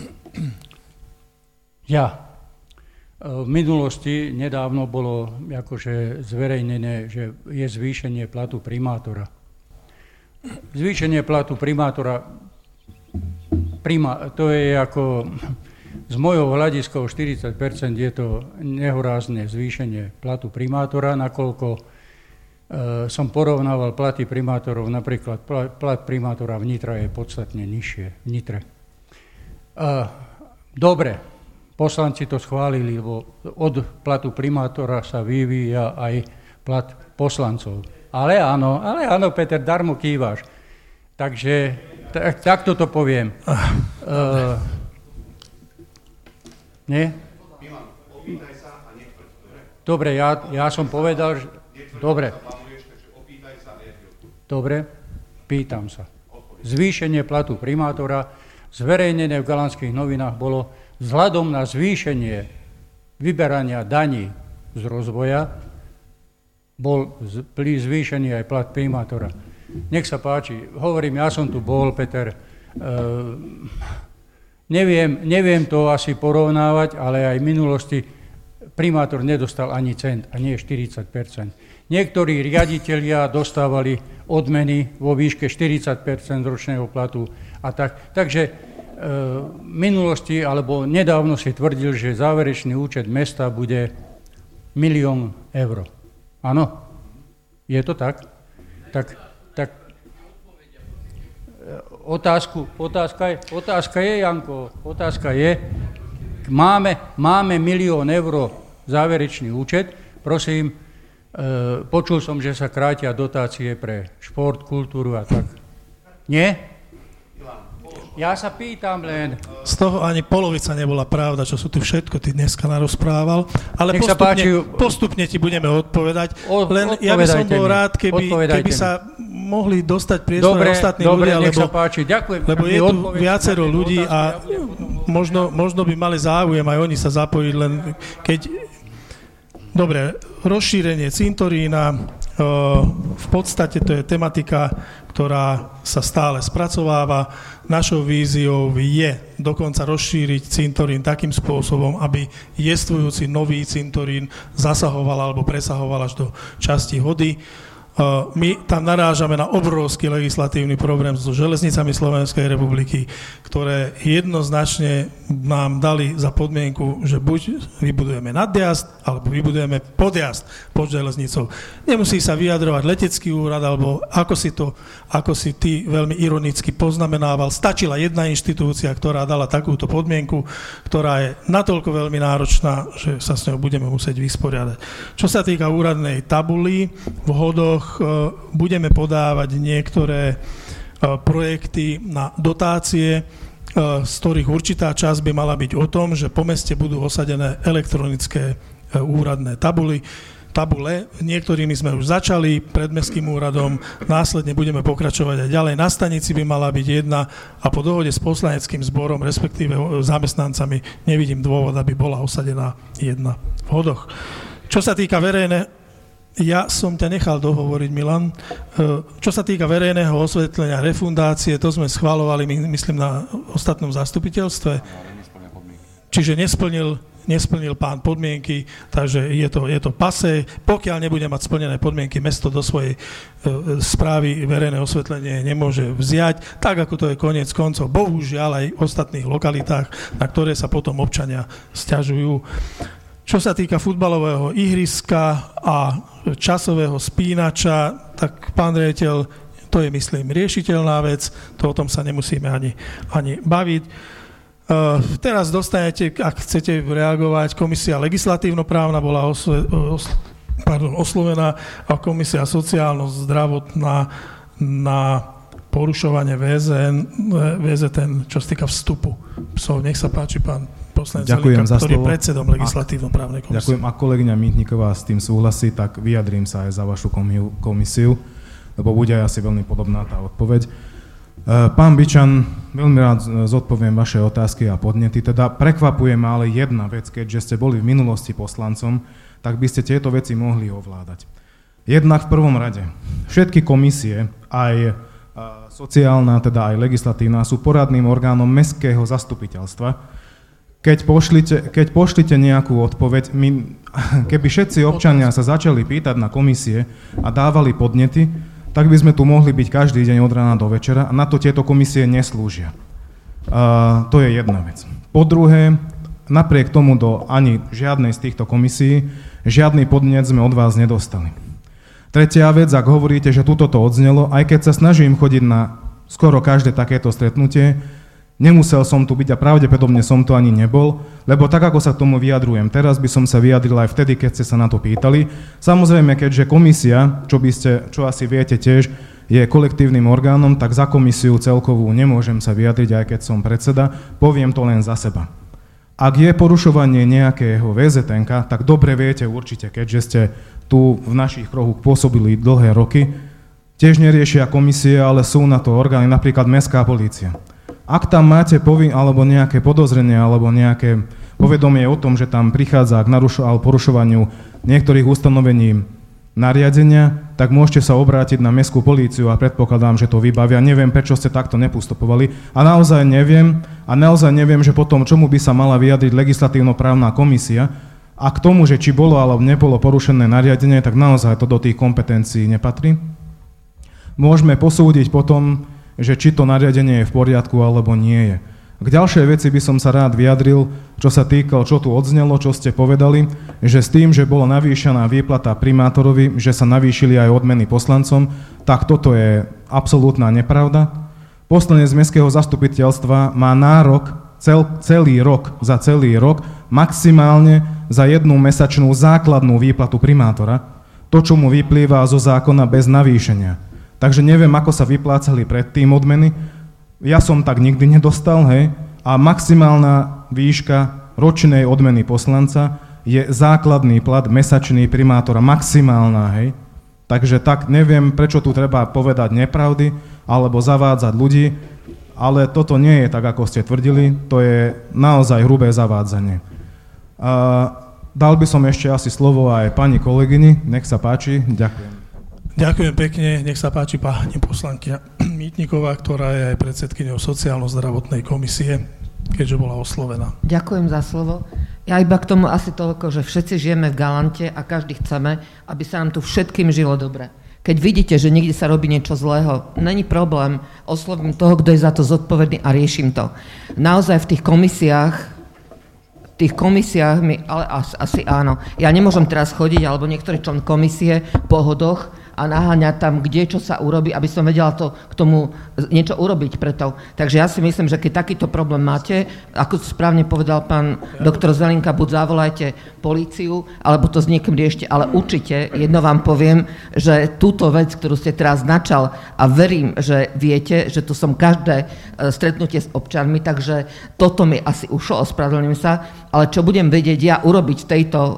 ja, v minulosti nedávno bolo akože zverejnené, že je zvýšenie platu primátora. Zvýšenie platu primátora, prima, to je ako, z môjho hľadiska o štyridsať percent je to nehorázne zvýšenie platu primátora, nakoľko e, som porovnával platy primátorov, napríklad plat primátora v Nitre je podstatne nižšie v Nitre. E, dobre. Poslanci to schválili, lebo od platu primátora sa vyvíja aj plat poslancov. Ale áno, ale áno, Peter, darmo kýváš. Takže tak, takto to poviem. Uh, nie? Dobre, ja, ja som povedal, že... Dobre. Dobre, pýtam sa. Zvýšenie platu primátora, zverejnené v Galanských novinách bolo vzhľadom na zvýšenie vyberania daní z rozvoja, bol zvýšený aj plat primátora. Nech sa páči, hovorím, ja som tu bol, Peter, e, neviem, neviem to asi porovnávať, ale aj v minulosti primátor nedostal ani cent, a nie štyridsať percent. Niektorí riaditelia dostávali odmeny vo výške štyridsať percent ročného platu a tak. Takže v minulosti, alebo nedávno si tvrdil, že záverečný účet mesta bude milión eur. Áno? Je to tak? Tak, tak otázku, otázka, je, otázka je, Janko, otázka je, máme, máme milión eur záverečný účet, prosím, e, počul som, že sa krátia dotácie pre šport, kultúru a tak. Nie? Ja sa pýtam len... Z toho ani polovica nebola pravda, čo sú tu všetko, ty dneska narozprával, ale postupne, páči, postupne ti budeme odpovedať. Len ja by som bol rád, keby, keby sa mohli dostať priestor dobre, ostatní dobre, ľudia, nech lebo, sa páči. Ďakujem, lebo je tu viacero ľudí a možno, možno by mali záujem aj oni sa zapojiť, len keď... Dobre, rozšírenie cintorína, v podstate to je tematika, ktorá sa stále spracováva. Našou víziou je dokonca rozšíriť cintorín takým spôsobom, aby jestvujúci nový cintorín zasahoval alebo presahoval až do časti vody. My tam narážame na obrovský legislatívny problém so železnicami Slovenskej republiky, ktoré jednoznačne nám dali za podmienku, že buď vybudujeme nadjazd, alebo vybudujeme podjazd pod železnicou. Nemusí sa vyjadrovať letecký úrad, alebo ako si to, ako si ty veľmi ironicky poznamenával, stačila jedna inštitúcia, ktorá dala takúto podmienku, ktorá je natoľko veľmi náročná, že sa s ňou budeme musieť vysporiadať. Čo sa týka úradnej tabuly, v hodoch budeme podávať niektoré projekty na dotácie, z ktorých určitá časť by mala byť o tom, že po meste budú osadené elektronické úradné tabuly, tabule. Niektorými sme už začali pred mestským úradom, následne budeme pokračovať aj ďalej. Na stanici by mala byť jedna a po dohode s poslaneckým zborom, respektíve zamestnancami, nevidím dôvod, aby bola osadená jedna v hodoch. Čo sa týka verejné Ja som ťa nechal dohovoriť, Milan. Čo sa týka verejného osvetlenia, refundácie, to sme schvaľovali, myslím, na ostatnom zastupiteľstve. Čiže nesplnil, nesplnil pán podmienky, takže je to, je to pasé. Pokiaľ nebude mať splnené podmienky, mesto do svojej správy verejné osvetlenie nemôže vziať, tak ako to je koniec koncov. Bohužiaľ aj v ostatných lokalitách, na ktoré sa potom občania sťažujú. Čo sa týka futbalového ihriska a časového spínača, tak pán riaditeľ, to je, myslím, riešiteľná vec, to o tom sa nemusíme ani, ani baviť. Uh, teraz dostanete, ak chcete reagovať, komisia legislatívno-právna bola osve, os, pardon, oslovená a komisia sociálno-zdravotná na porušovanie vé zet en, vé zet en, čo sa týka vstupu psov. Nech sa páči, pán poslanec Ďakujem Velika, za ktorý slovo. je predsedom legislatívno-právnej komisie. Ďakujem. Ak kolegyňa Mýtniková s tým súhlasí, tak vyjadrím sa aj za vašu komisiu, lebo bude asi veľmi podobná tá odpoveď. Pán Byčan veľmi rád zodpoviem vaše otázky a podnety. Teda prekvapuje ma ale jedna vec, keďže ste boli v minulosti poslancom, tak by ste tieto veci mohli ovládať. Jednak v prvom rade, všetky komisie, aj sociálna, teda aj legislatívna, sú poradným orgánom mestského zastupiteľstva. Keď pošlite, keď pošlite nejakú odpoveď, my, keby všetci občania sa začali pýtať na komisie a dávali podnety, tak by sme tu mohli byť každý deň od rána do večera a na to tieto komisie neslúžia. Uh, to je jedna vec. Po druhé, napriek tomu do ani žiadnej z týchto komisí žiadny podnet sme od vás nedostali. Tretia vec, ak hovoríte, že tuto to odznelo, aj keď sa snažím chodiť na skoro každé takéto stretnutie, nemusel som tu byť a pravdepodobne som tu ani nebol, lebo tak, ako sa k tomu vyjadrujem teraz, by som sa vyjadril aj vtedy, keď ste sa na to pýtali. Samozrejme, keďže komisia, čo by ste, čo asi viete tiež, je kolektívnym orgánom, tak za komisiu celkovú nemôžem sa vyjadriť, aj keď som predseda, poviem to len za seba. Ak je porušovanie nejakého vé zet en ká, tak dobre viete určite, keďže ste tu v našich kruhoch pôsobili dlhé roky, tiež neriešia komisie, ale sú na to orgány, napríklad mestská polícia. Ak tam máte povin- alebo nejaké podozrenie alebo nejaké povedomie o tom, že tam prichádza k narušo- alebo porušovaniu niektorých ustanovení nariadenia, tak môžete sa obrátiť na mestskú políciu a predpokladám, že to vybavia. Neviem, prečo ste takto nepostupovali a naozaj neviem, a naozaj neviem, že potom čomu by sa mala vyjadriť legislatívno-právna komisia a k tomu, že či bolo alebo nebolo porušené nariadenie, tak naozaj to do tých kompetencií nepatrí. Môžeme posúdiť potom, že či to nariadenie je v poriadku alebo nie je. K ďalšej veci by som sa rád vyjadril, čo sa týkalo, čo tu odznelo, čo ste povedali, že s tým, že bola navýšená výplata primátorovi, že sa navýšili aj odmeny poslancom, tak toto je absolútna nepravda. Poslanec mestského zastupiteľstva má nárok cel, celý rok, za celý rok, maximálne za jednu mesačnú základnú výplatu primátora, to, čo mu vyplýva zo zákona bez navýšenia. Takže neviem, ako sa vyplácali predtým odmeny. Ja som tak nikdy nedostal, hej. A maximálna výška ročnej odmeny poslanca je základný plat mesačný primátora. Maximálna, hej. Takže tak neviem, prečo tu treba povedať nepravdy alebo zavádzať ľudí, ale toto nie je tak, ako ste tvrdili. To je naozaj hrubé zavádzanie. A dal by som ešte asi slovo aj pani kolegyni. Nech sa páči. Ďakujem. Ďakujem pekne, nech sa páči pani poslankyňa Mýtniková, ktorá je aj predsedkyňou sociálno-zdravotnej komisie, keďže bola oslovená. Ďakujem za slovo. Ja iba k tomu asi toľko, že všetci žijeme v Galante a každý chceme, aby sa nám tu všetkým žilo dobre. Keď vidíte, že niekde sa robí niečo zlého, není problém, oslovím toho, kto je za to zodpovedný a riešim to. Naozaj v tých komisiách v tých komisiách mi, ale asi, asi áno. Ja nemôžem teraz chodiť, alebo niektorý člen komisie po hodoch a naháňať tam, kde čo sa urobí, aby som vedela to, k tomu niečo urobiť preto. Takže ja si myslím, že keď takýto problém máte, ako správne povedal pán doktor Zelinka, buď zavolajte políciu, alebo to s niekým riešte, ale určite, jedno vám poviem, že túto vec, ktorú ste teraz načal, a verím, že viete, že tu som každé stretnutie s občanmi, takže toto mi asi ušlo, ospravedlňujem sa, ale čo budem vedieť ja urobiť tejto,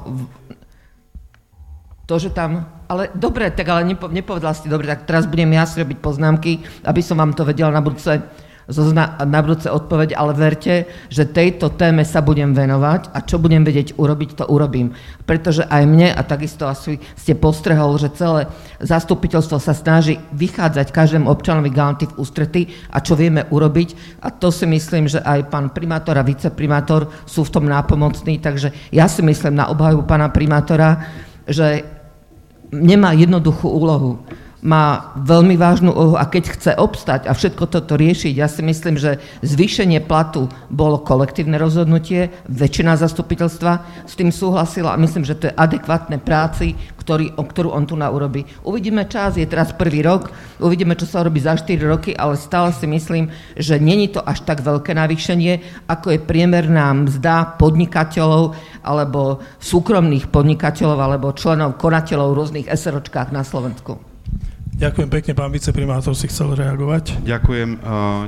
to, že tam, ale dobre, tak ale nepo, nepovedala ste, dobre, tak teraz budem ja si robiť poznámky, aby som vám to vedela na budúce, na budúce odpoveď, ale verte, že tejto téme sa budem venovať a čo budem vedieť urobiť, to urobím. Pretože aj mne, a takisto asi ste postrehol, že celé zastupiteľstvo sa snaží vychádzať každému občanovi Galanty v ústrety a čo vieme urobiť. A to si myslím, že aj pán primátor a viceprimátor sú v tom nápomocní, takže ja si myslím na obhajobu pána primátora, že nemá jednoduchú úlohu. Má veľmi vážnu úlohu a keď chce obstať a všetko toto riešiť, ja si myslím, že zvýšenie platu bolo kolektívne rozhodnutie, väčšina zastupiteľstva s tým súhlasila a myslím, že to je adekvátne práci, ktorý, o ktorú on tu na urobí. Uvidíme čas, je teraz prvý rok, uvidíme, čo sa robí za štyri roky, ale stále si myslím, že není to až tak veľké navýšenie, ako je priemerná mzda podnikateľov alebo súkromných podnikateľov alebo členov konateľov v rôznych SROčkách na Slovensku. Ďakujem pekne, pán viceprimátor si chcel reagovať. Ďakujem.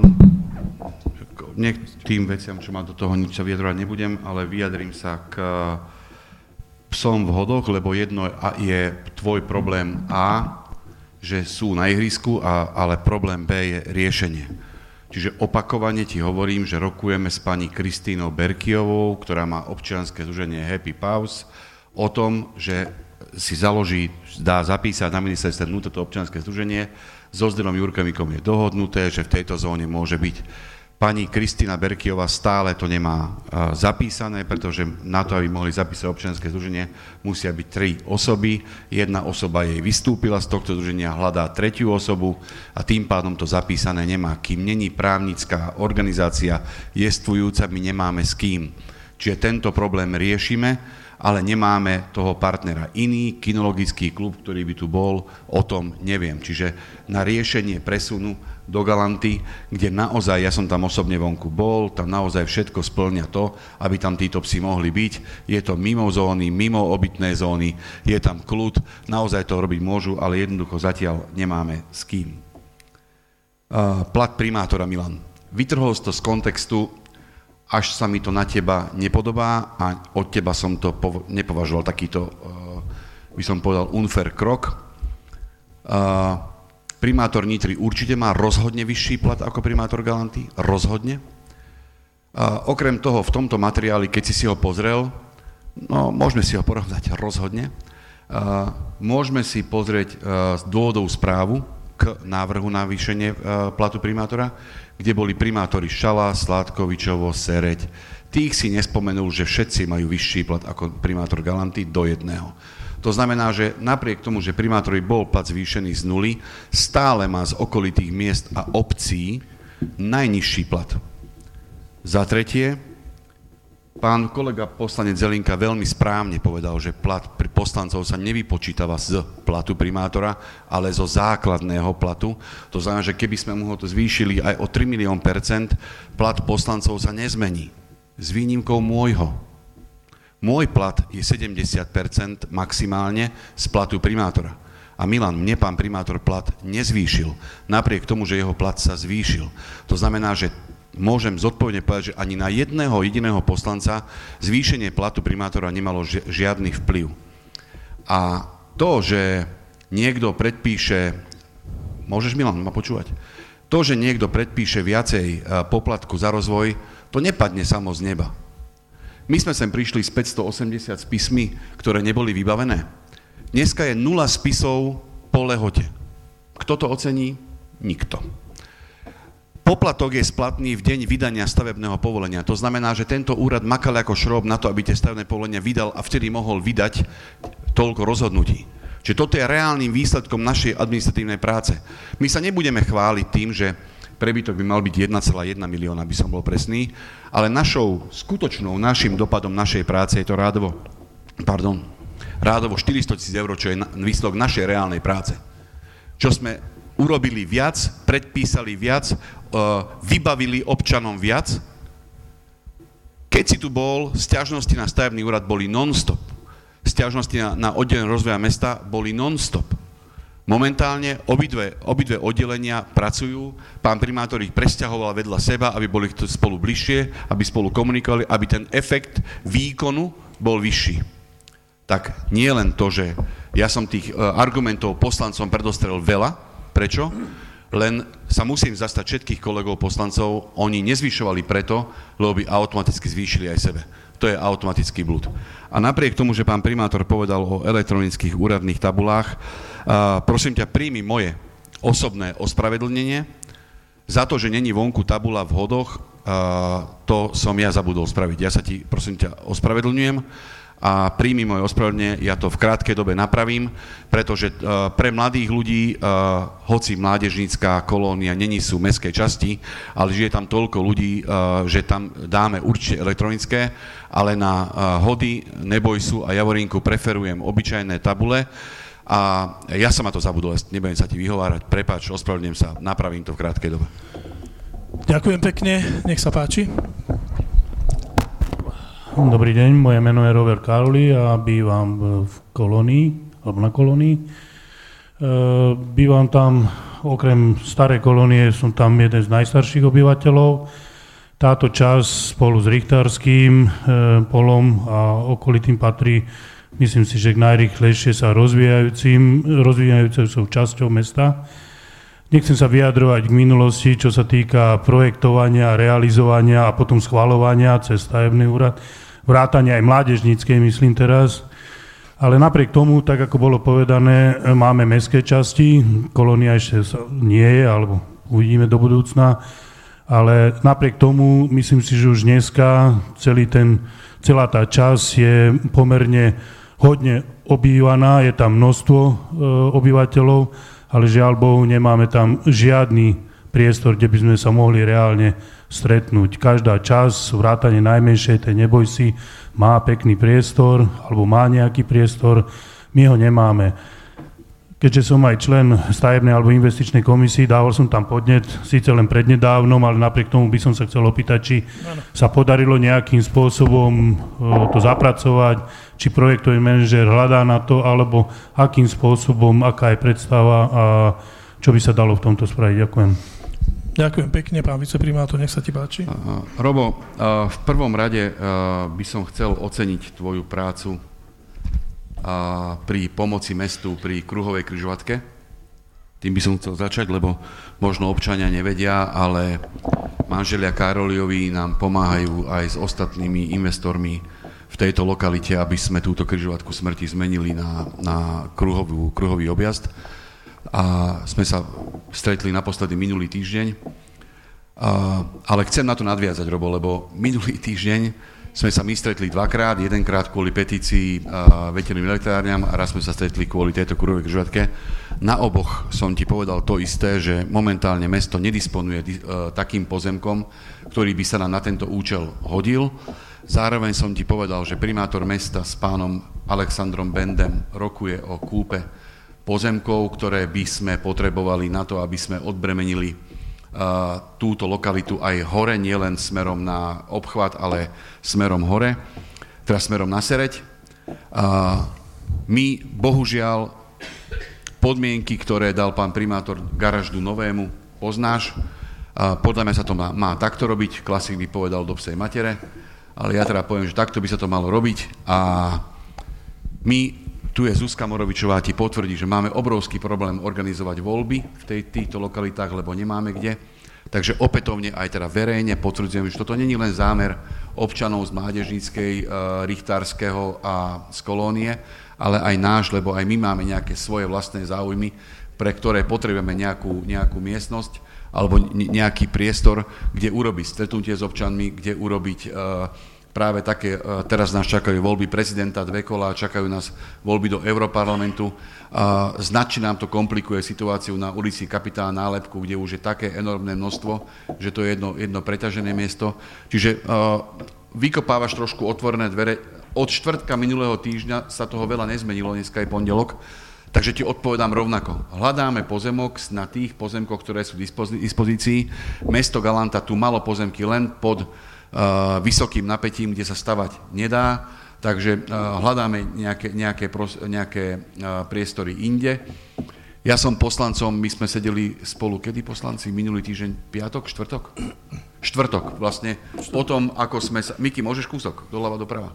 Nech tým veciam, čo ma do toho nič sa vyjadrovať nebudem, ale vyjadrím sa k psom v hodoch, lebo jedno je tvoj problém A, že sú na ihrisku, a, ale problém B je riešenie. Čiže opakovane ti hovorím, že rokujeme s pani Kristínou Berkiovou, ktorá má občianske združenie Happy Pause, o tom, že si založí, dá zapísať na ministerstve vnútra to občianske združenie. So Zdenom Jurkovikom je dohodnuté, že v tejto zóne môže byť. Pani Kristína Berkiová stále to nemá zapísané, pretože na to, aby mohli zapísať občianske združenie, musia byť tri osoby. Jedna osoba jej vystúpila z tohto združenia, hľadá tretiu osobu a tým pádom to zapísané nemá. Kým není právnická organizácia jestvujúca, my nemáme s kým. Čiže tento problém riešime, ale nemáme toho partnera. Iný kinologický klub, ktorý by tu bol, o tom neviem. Čiže na riešenie presunu do Galanty, kde naozaj, ja som tam osobne vonku bol, tam naozaj všetko splňa to, aby tam títo psi mohli byť. Je to mimo zóny, mimo obytné zóny, je tam kľud, naozaj to robiť môžu, ale jednoducho zatiaľ nemáme s kým. Uh, plat primátora, Milan. Vytrhol si to z kontextu, až sa mi to na teba nepodobá a od teba som to pov- nepovažoval takýto, uh, by som povedal, unfair krok. Uh, Primátor Nitry určite má rozhodne vyšší plat ako primátor Galanty, rozhodne. A okrem toho, v tomto materiáli, keď si si ho pozrel, no môžeme si ho porovnať rozhodne, a môžeme si pozrieť dôvodovú správu k návrhu na zvýšenie platu primátora, kde boli primátori Šala, Sládkovičovo, Sereď. Tých si nespomenul, že všetci majú vyšší plat ako primátor Galanty do jedného. To znamená, že napriek tomu, že primátorovi bol plat zvýšený z nuly, stále má z okolitých miest a obcí najnižší plat. Za tretie, pán kolega poslanec Zelinka veľmi správne povedal, že plat pri poslancov sa nevypočítava z platu primátora, ale zo základného platu. To znamená, že keby sme mu ho to zvýšili aj o tri milión percent, plat poslancov sa nezmení. S výnimkou môjho. Môj plat je sedemdesiat percent maximálne z platu primátora. A Milan, mne pán primátor plat nezvýšil, napriek tomu, že jeho plat sa zvýšil. To znamená, že môžem zodpovedne povedať, že ani na jedného jediného poslanca zvýšenie platu primátora nemalo žiadny vplyv. A to, že niekto predpíše, môžeš Milan ma počúvať, to, že niekto predpíše viacej poplatku za rozvoj, to nepadne samo z neba. My sme sem prišli s päťstoosemdesiat spismi, ktoré neboli vybavené. Dneska je nula spisov po lehote. Kto to ocení? Nikto. Poplatok je splatný v deň vydania stavebného povolenia. To znamená, že tento úrad makal ako šrob na to, aby tie stavebné povolenia vydal a vtedy mohol vydať toľko rozhodnutí. Čiže toto je reálnym výsledkom našej administratívnej práce. My sa nebudeme chváliť tým, že prebytok by mal byť jeden celá jedna milióna, aby som bol presný, ale našou skutočnou, našim dopadom našej práce je to rádovo, pardon, rádovo štyristo tisíc eur, čo je výsledok našej reálnej práce. Čo sme urobili viac, predpísali viac, vybavili občanom viac. Keď si tu bol, sťažnosti na stavebný úrad boli non-stop. Sťažnosti na, na oddelenie rozvoja mesta boli non-stop. Momentálne obidve, obidve oddelenia pracujú, pán primátor ich presťahoval vedľa seba, aby boli spolu bližšie, aby spolu komunikovali, aby ten efekt výkonu bol vyšší. Tak nie len to, že ja som tých argumentov poslancom predostrel veľa, prečo? Len sa musím zastať všetkých kolegov poslancov, oni nezvyšovali preto, lebo by automaticky zvýšili aj sebe. To je automatický blúd. A napriek tomu, že pán primátor povedal o elektronických úradných tabulách, uh, prosím ťa, príjmi moje osobné ospravedlnenie za to, že není vonku tabula v hodoch, uh, to som ja zabudol spraviť. Ja sa ti, prosím ťa, ospravedlňujem a príjmi moje ospravedlnenie, ja to v krátkej dobe napravím, pretože uh, pre mladých ľudí, uh, hoci mládežnícka kolónia není sú mestskej časti, ale žije tam toľko ľudí, uh, že tam dáme určite elektronické, ale na uh, Hody, Nebojsu a Javorinku preferujem obyčajné tabule a ja som na to zabudol, nebudem sa ti vyhovárať, prepáč, ospravedlňujem sa, napravím to v krátkej dobe. Ďakujem pekne, nech sa páči. Dobrý deň, moje meno je Robert Karoli a bývam v kolónii, alebo na kolónii. E, bývam tam, okrem starej kolónie, som tam jeden z najstarších obyvateľov. Táto časť spolu s Richtarským e, polom a okolitým patrí, myslím si, že k najrýchlejšie sa rozvíjajúcim, rozvíjajúcou časťou mesta. Nechcem sa vyjadrovať k minulosti, čo sa týka projektovania, realizovania a potom schvaľovania cez stavebný úrad, vrátania aj mládežníckej, myslím teraz. Ale napriek tomu, tak ako bolo povedané, máme mestské časti, kolónia ešte nie je, alebo uvidíme do budúcna, ale napriek tomu, myslím si, že už dneska celý ten, celá tá časť je pomerne hodne obývaná, je tam množstvo e, obyvateľov, ale žiaľ Bohu, nemáme tam žiadny priestor, kde by sme sa mohli reálne stretnúť. Každá časť, vrátane najmenšej, tej Neboj si, má pekný priestor, alebo má nejaký priestor, my ho nemáme. Keďže som aj člen stavebnej alebo investičnej komisii, dával som tam podnet, síce len prednedávnom, ale napriek tomu by som sa chcel opýtať, či sa podarilo nejakým spôsobom to zapracovať, či projektový manažér hľadá na to, alebo akým spôsobom, aká je predstava a čo by sa dalo v tomto spraviť. Ďakujem. Ďakujem pekne, pán viceprimátor, nech sa ti páči. Uh, Robo, uh, v prvom rade uh, by som chcel oceniť tvoju prácu uh, pri pomoci mestu pri kruhovej križovatke. Tým by som chcel začať, lebo možno občania nevedia, ale manželia Karoliovi nám pomáhajú aj s ostatnými investormi v tejto lokalite, aby sme túto križovatku smrti zmenili na, na kruhovú, kruhový objazd. A sme sa stretli naposledy minulý týždeň. A, ale chcem na to nadviazať, Robo, lebo minulý týždeň sme sa my stretli dvakrát, jedenkrát kvôli petícii a, veterným elektrárňam a raz sme sa stretli kvôli tejto kruhovej križovatke. Na oboch som ti povedal to isté, že momentálne mesto nedisponuje a, takým pozemkom, ktorý by sa nám na tento účel hodil. Zároveň som ti povedal, že primátor mesta s pánom Alexandrom Bendem rokuje o kúpe pozemkov, ktoré by sme potrebovali na to, aby sme odbremenili uh, túto lokalitu aj hore, nielen smerom na obchvat, ale smerom hore, teda smerom na Sereď. Uh, my, bohužiaľ, podmienky, ktoré dal pán primátor Garaždu Novému, poznáš. Uh, podľa mňa sa to má, má takto robiť, klasik by povedal do psej matere, ale ja teda poviem, že takto by sa to malo robiť a my tu je Zuzka Morovičová, ti potvrdí, že máme obrovský problém organizovať voľby v tej, týchto lokalitách, lebo nemáme kde. Takže opätovne aj teda verejne potvrdzujem, že toto není len zámer občanov z Mládežníckej, e, Richtárskeho a z Kolónie, ale aj náš, lebo aj my máme nejaké svoje vlastné záujmy, pre ktoré potrebujeme nejakú, nejakú miestnosť alebo nejaký priestor, kde urobiť stretnutie s občanmi, kde urobiť e, práve také, teraz nás čakajú voľby prezidenta, dve kola, čakajú nás voľby do Európarlamentu. Značne nám to komplikuje situáciu na ulici Kapitána Nálepku, kde už je také enormné množstvo, že to je jedno, jedno preťažené miesto. Čiže uh, vykopávaš trošku otvorené dvere. Od štvrtka minulého týždňa sa toho veľa nezmenilo, dneska je pondelok, takže ti odpovedám rovnako. Hľadáme pozemok na tých pozemkoch, ktoré sú v dispozícii. Mesto Galanta tu malo pozemky len pod Uh, vysokým napätím, kde sa stavať nedá, takže uh, hľadáme nejaké, nejaké, pros, nejaké uh, priestory inde. Ja som poslancom, my sme sedeli spolu, kedy poslanci? Minulý týždeň, piatok, štvrtok? Štvrtok, vlastne. Potom, ako sme sa... Miki, môžeš kúsok? Doľava, doprava.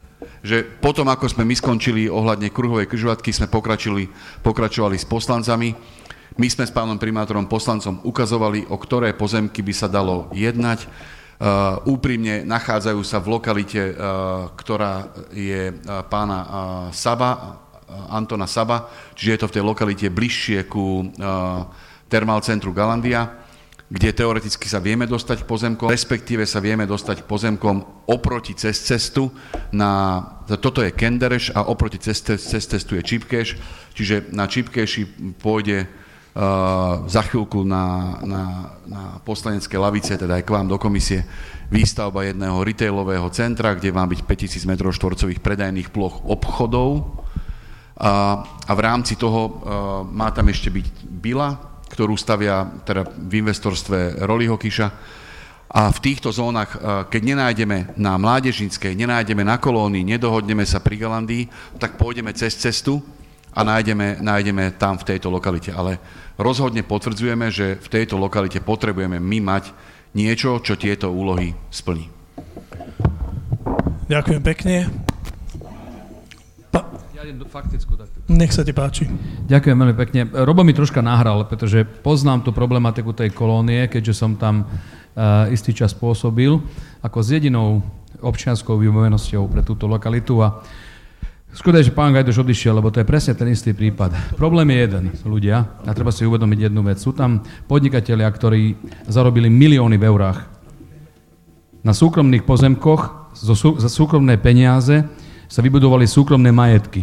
Že potom, ako sme my skončili ohľadne kruhovej križovatky, sme pokračovali, pokračovali s poslancami. My sme s pánom primátorom poslancom ukazovali, o ktoré pozemky by sa dalo jednať. Uh, úprimne nachádzajú sa v lokalite, uh, ktorá je uh, pána uh, Saba, uh, Antona Saba, čiže je to v tej lokalite bližšie ku uh, termálcentru Galandia, kde teoreticky sa vieme dostať k pozemkom, respektíve sa vieme dostať k pozemkom oproti cez cestu. Na, toto je Kendereš a oproti cez, cez cestu je Čipkeš, čiže na Čipkeši pôjde Uh, za chvíľku na, na, na poslanecké lavice, teda aj k vám do komisie, výstavba jedného retailového centra, kde má byť päťtisíc metrov štvorcových predajných ploch obchodov. A, a v rámci toho uh, má tam ešte byť Bila, ktorú stavia teda v investorstve Rollyho Kiša. A v týchto zónach, uh, keď nenájdeme na Mládežníckej, nenájdeme na Kolónii, nedohodneme sa pri Galandii, tak pôjdeme cez cestu a nájdeme, nájdeme tam v tejto lokalite. Ale rozhodne potvrdzujeme, že v tejto lokalite potrebujeme my mať niečo, čo tieto úlohy splní. Ďakujem pekne. Pa- Ja idem faktickú. Tak... Nech sa ti páči. Ďakujem veľmi pekne. Robo mi troška nahral, pretože poznám tú problematiku tej kolónie, keďže som tam uh, istý čas pôsobil ako s jedinou občianskou vybavenosťou pre túto lokalitu a škoda, že pán Gajdoš odišiel, lebo to je presne ten istý prípad. Problém je jeden, ľudia, a treba si uvedomiť jednu vec. Sú tam podnikatelia, ktorí zarobili milióny v eurách na súkromných pozemkoch, zo sú, za súkromné peniaze sa vybudovali súkromné majetky.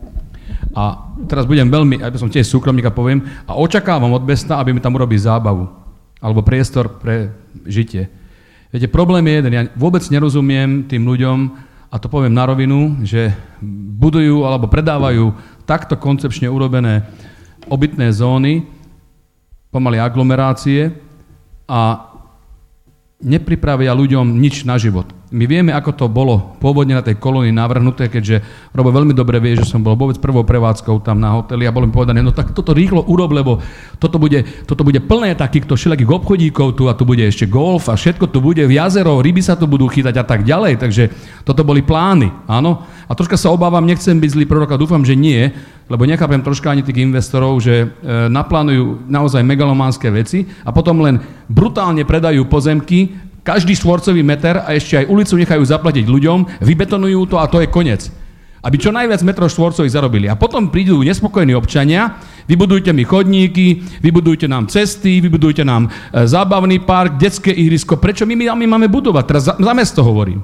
A teraz budem veľmi, aby som tiež súkromník a poviem, a očakávam od mesta, aby mi tam urobil zábavu alebo priestor pre žitie. Viete, problém je jeden, ja vôbec nerozumiem tým ľuďom, a to poviem na rovinu, že budujú alebo predávajú takto koncepčne urobené obytné zóny, pomaly aglomerácie a nepripravia ľuďom nič na život. My vieme, ako to bolo pôvodne na tej kolónii navrhnuté, keďže Robo veľmi dobre vie, že som bol vôbec prvou prevádzkou tam na hoteli a bolo mi povedané, no tak toto rýchlo urob, lebo toto bude, toto bude plné takýchto všelijakých obchodíkov tu a tu bude ešte golf a všetko tu bude v jazero, ryby sa tu budú chytať a tak ďalej, takže toto boli plány, áno. A troška sa obávam, nechcem byť zlý prorok a dúfam, že nie, lebo nechápem troška ani tých investorov, že e, naplánujú naozaj megalománske veci a potom len brutálne predajú pozemky, každý štvorcový meter a ešte aj ulicu nechajú zaplatiť ľuďom, vybetonujú to a to je koniec. Aby čo najviac metrov štvorcových zarobili. A potom prídu nespokojní občania, vybudujte mi chodníky, vybudujte nám cesty, vybudujte nám e, zábavný park, detské ihrisko. Prečo my, my máme budovať? Teraz za, za mesto hovorím.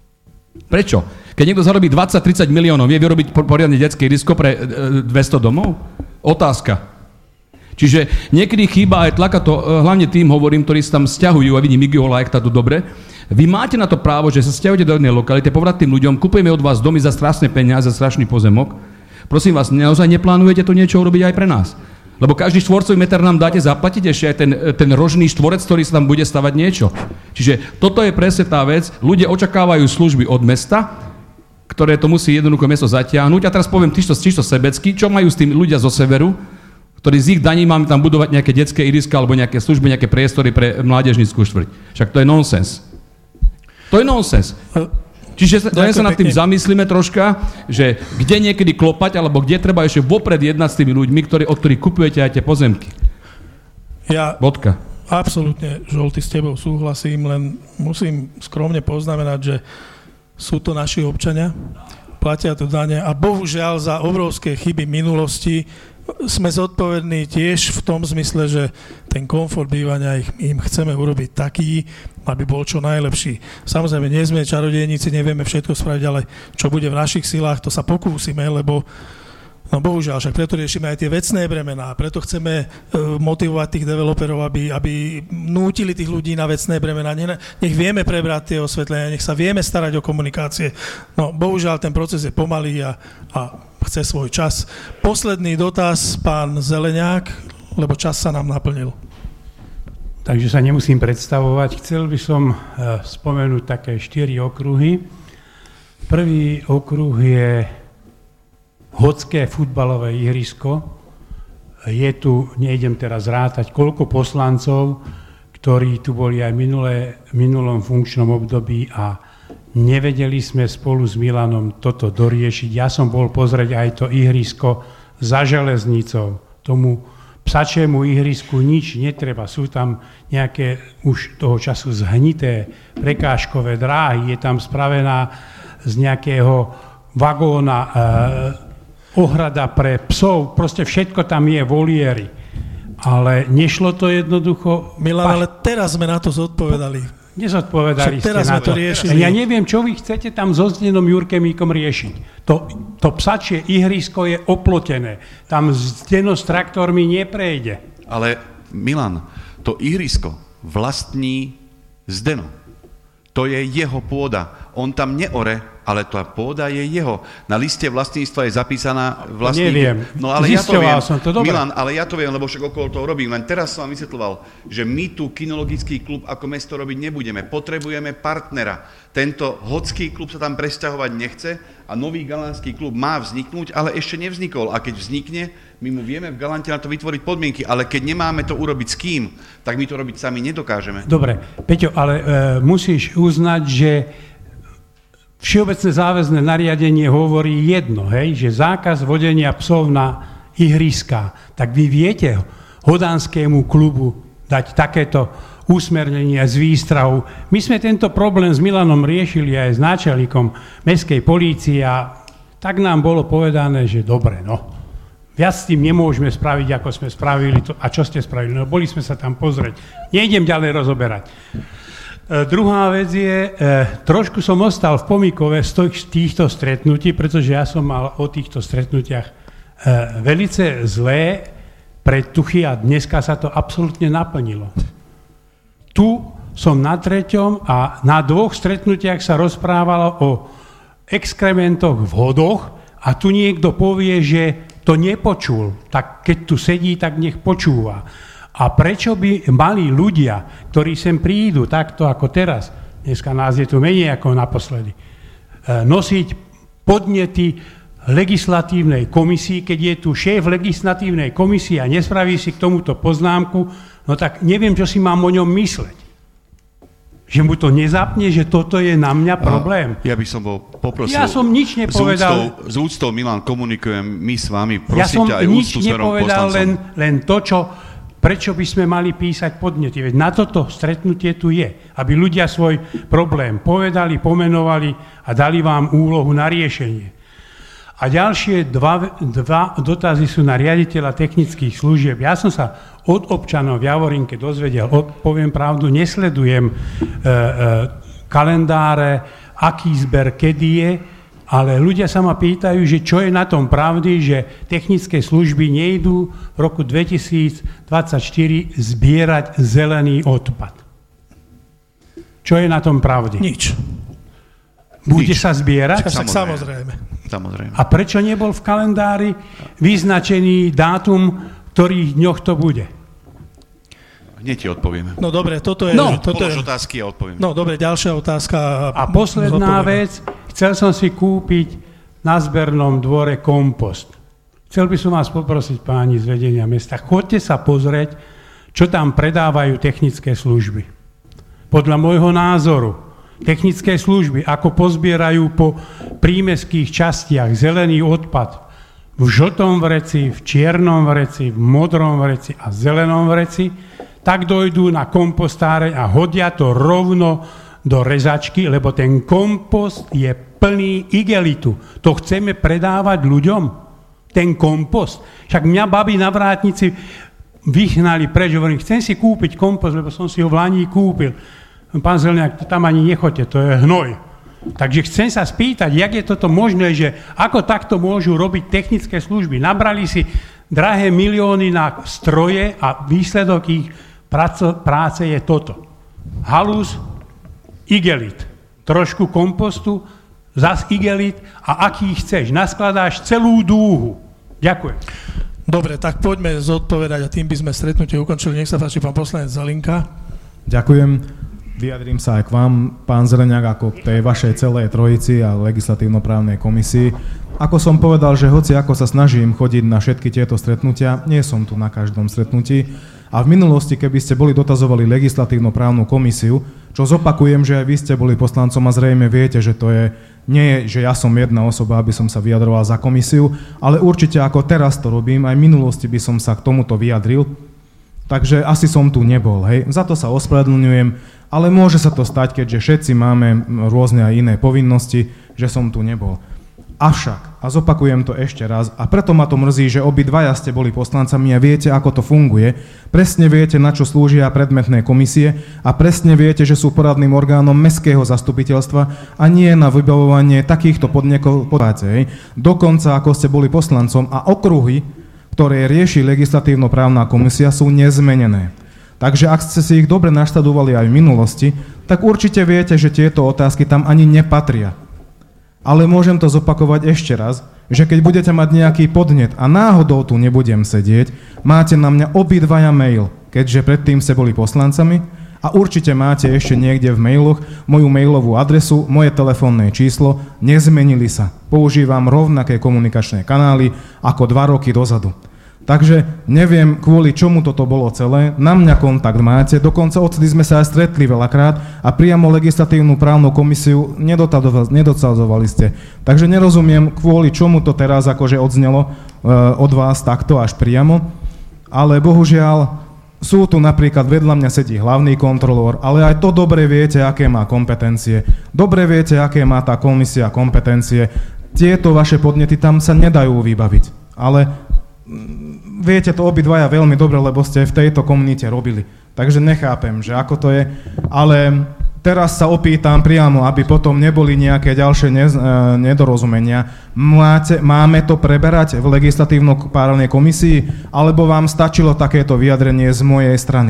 Prečo? Keď niekto zarobí dvadsať tridsať miliónov, vie vyrobiť poriadne detské ihrisko pre e, dvesto domov? Otázka. Čiže niekedy chýba aj tlaka, to hlavne tým hovorím, ktorí sa tam sťahujú a vidím Igor Lajkta tu dobre. Vy máte na to právo, že sa sťahujete do jednej lokality, povedať tým ľuďom, kupujeme od vás domy za strašné peniaze, za strašný pozemok. Prosím vás, naozaj neplánujete to niečo urobiť aj pre nás? Lebo každý štvorcový meter nám dáte zaplatiť ešte aj ten, ten rožný štvorec, ktorý sa tam bude stavať niečo. Čiže toto je presne tá vec. Ľudia očakávajú služby od mesta, ktoré to musí jednoducho mesto zatiahnuť. A teraz poviem čisto, čisto sebecky, čo majú s tým ľudia zo severu, ktorí z ich daní máme tam budovať nejaké detské ihriska alebo nejaké služby, nejaké priestory pre mládežnícku štvrť. Však to je nonsens. To je nonsens. Čiže sa, sa nad tým zamyslíme troška, že kde niekedy klopať, alebo kde treba ešte vopred jednať s tými ľuďmi, ktorí, od ktorých kupujete aj tie pozemky. Ja Bodka. Absolútne, Žolty, s tebou súhlasím, len musím skromne poznamenať, že sú to naši občania, platia to dane a bohužiaľ za obrovské chyby minulosti sme zodpovední tiež v tom zmysle, že ten komfort bývania ich, im chceme urobiť taký, aby bol čo najlepší. Samozrejme, nie sme čarodejníci, nevieme všetko spraviť, ale čo bude v našich silách, to sa pokúsime, lebo no bohužiaľ, však preto riešime aj tie vecné bremená, preto chceme uh, motivovať tých developerov, aby, aby nútili tých ľudí na vecné bremená. Nech vieme prebrať tie osvetlenia, nech sa vieme starať o komunikácie. No bohužiaľ, ten proces je pomalý a, a chce svoj čas. Posledný dotaz, pán Zeleňák, lebo čas sa nám naplnil. Takže sa nemusím predstavovať. Chcel by som uh, spomenúť také štyri okruhy. Prvý okruh je Hodské futbalové ihrisko. Je tu, nejdem teraz rátať, koľko poslancov, ktorí tu boli aj minulé, v minulom funkčnom období a nevedeli sme spolu s Milanom toto doriešiť. Ja som bol pozrieť aj to ihrisko za železnicou. Tomu psačiemu ihrisku nič netreba. Sú tam nejaké už toho času zhnité prekážkové dráhy. Je tam spravená z nejakého vagóna e, ohrada pre psov. Proste všetko tam je, voliery. Ale nešlo to jednoducho... Milan, ale teraz sme na to zodpovedali. Nezodpovedali ste teraz na to. to. Ja neviem, čo vy chcete tam so Zdenom Jurkemíkom riešiť. To, to psačie ihrisko je oplotené. Tam Zdeno s traktormi neprejde. Ale Milan, to ihrisko vlastní Zdeno. To je jeho pôda. On tam neore, ale tá pôda je jeho. Na liste vlastníctva je zapísaná vlastník. Neviem. No ale ja to viem. Som to, dobre. Milan, ale ja to viem, lebo však okolo toho robím. Len teraz som vám vysvetľoval, že my tu kinologický klub ako mesto robiť nebudeme. Potrebujeme partnera. Tento hodský klub sa tam presťahovať nechce a nový galanský klub má vzniknúť, ale ešte nevznikol. A keď vznikne, my mu vieme v Galante na to vytvoriť podmienky, ale keď nemáme to urobiť s kým, tak my to robiť sami nedokážeme. Dobre, Peťo, ale e, musíš uznať, že v Všeobecné záväzné nariadenie hovorí jedno, hej, že zákaz vodenia psov na ihriská. Tak vy viete hodanskému klubu dať takéto usmernenie z výstrahu. My sme tento problém s Milanom riešili aj s náčelníkom mestskej polície a tak nám bolo povedané, že dobre, no. Viac s tým nemôžeme spraviť, ako sme spravili to. A čo ste spravili? No boli sme sa tam pozrieť. Nejdem ďalej rozoberať. E, druhá vec je, e, trošku som ostal v Pomíkove z týchto stretnutí, pretože ja som mal o týchto stretnutiach e, velice zlé predtuchy a dneska sa to absolútne naplnilo. Tu som na treťom a na dvoch stretnutiach sa rozprávalo o exkrementoch v hodoch a tu niekto povie, že to nepočul. Tak keď tu sedí, tak nech počúva. A prečo by mali ľudia, ktorí sem prídu, takto ako teraz, dneska nás je tu menej ako naposledy, nosiť podnety legislatívnej komisii, keď je tu šéf legislatívnej komisie a nespraví si k tomuto poznámku, no tak neviem, čo si mám o ňom mysleť. Že mu to nezapne, že toto je na mňa problém. Ja by som bol poprosil... Ja som nič nepovedal. S úctou, s úctou Milan, komunikujem my s vami, prosím ja som ťa aj nič úctu smerom nepovedal, poslancom. len, len to, čo... Prečo by sme mali písať podnety? Veď na toto stretnutie tu je, aby ľudia svoj problém povedali, pomenovali a dali vám úlohu na riešenie. A ďalšie dva, dva dotazy sú na riaditeľa technických služieb. Ja som sa od občanov v Javorinke dozvedel, od, poviem pravdu, nesledujem e, e, kalendáre, aký zber kedy je, ale ľudia sa ma pýtajú, že čo je na tom pravdy, že technické služby nejdú v roku dvetisícdvadsaťštyri zbierať zelený odpad. Čo je na tom pravdy? Nič. Bude Nič. sa zbierať? Samozrejme. samozrejme. Samozrejme. A prečo nebol v kalendári vyznačený dátum, ktorých dňoch to bude? Hneď ti odpovieme. No dobre, toto je... No, toto polož je, otázky a odpoviem. No dobre, ďalšia otázka. A posledná zodpovieme. vec, chcel som si kúpiť na zbernom dvore kompost. Chcel by som vás poprosiť, páni z vedenia mesta, choďte sa pozrieť, čo tam predávajú technické služby. Podľa môjho názoru, technické služby, ako pozbierajú po prímestských častiach zelený odpad v žltom vreci, v čiernom vreci, v modrom vreci a zelenom vreci, tak dojdú na kompostáreň a hodia to rovno do rezačky, lebo ten kompost je plný igelitu. To chceme predávať ľuďom, ten kompost. Však mňa babi na vrátnici vyhnali preč, hovorím, chcem si kúpiť kompost, lebo som si ho v Lani kúpil. Pán Zelniak, tam ani nechoďte, to je hnoj. Takže chcem sa spýtať, jak je toto možné, že ako takto môžu robiť technické služby. Nabrali si drahé milióny na stroje a výsledok ich práce je toto. Halus, igelit. Trošku kompostu, zas igelit a aký chceš. Naskladáš celú dúhu. Ďakujem. Dobre, tak poďme zodpovedať a tým by sme stretnutie ukončili. Nech sa páči, pán poslanec Zelinka. Ďakujem. Vyjadrím sa aj k vám, pán Zeleniak, ako k tej vašej celej trojici a legislatívno-právnej komisii. Ako som povedal, že hoci ako sa snažím chodiť na všetky tieto stretnutia, nie som tu na každom stretnutí. A v minulosti, keby ste boli dotazovali legislatívno-právnu komisiu, čo zopakujem, že aj vy ste boli poslancom a zrejme viete, že to je, nie je, že ja som jedna osoba, aby som sa vyjadroval za komisiu, ale určite ako teraz to robím, aj v minulosti by som sa k tomuto vyjadril. Takže asi som tu nebol, hej. Za to sa ospravedlňujem, ale môže sa to stať, keďže všetci máme rôzne aj iné povinnosti, že som tu nebol. Avšak, a zopakujem to ešte raz, a preto ma to mrzí, že obidvaja ste boli poslancami a viete, ako to funguje, presne viete, na čo slúžia predmetné komisie a presne viete, že sú poradným orgánom mestského zastupiteľstva a nie na vybavovanie takýchto podnekov podácej. Dokonca, ako ste boli poslancom a okruhy, ktoré rieši legislatívno-právna komisia, sú nezmenené. Takže ak ste si ich dobre naštudovali aj v minulosti, tak určite viete, že tieto otázky tam ani nepatria. Ale môžem to zopakovať ešte raz, že keď budete mať nejaký podnet a náhodou tu nebudem sedieť, máte na mňa obidvaja mail, keďže predtým ste boli poslancami a určite máte ešte niekde v mailoch moju mailovú adresu, moje telefónne číslo, nezmenili sa. Používam rovnaké komunikačné kanály ako dva roky dozadu. Takže neviem, kvôli čomu toto bolo celé. Na mňa kontakt máte, dokonca odtedy sme sa aj stretli veľakrát a priamo legislatívnu právnu komisiu nedocadzovali ste. Takže nerozumiem, kvôli čomu to teraz akože odznelo uh, od vás takto až priamo. Ale bohužiaľ, sú tu napríklad, vedľa mňa sedí hlavný kontrolór, ale aj to dobre viete, aké má kompetencie. Dobre viete, aké má tá komisia kompetencie. Tieto vaše podnety tam sa nedajú vybaviť. Ale viete to obidvaja veľmi dobre, lebo ste v tejto komunite robili. Takže nechápem, že ako to je. Ale teraz sa opýtam priamo, aby potom neboli nejaké ďalšie ne, nedorozumenia. Máte, máme to preberať v legislatívno-právnej komisii, alebo vám stačilo takéto vyjadrenie z mojej strany?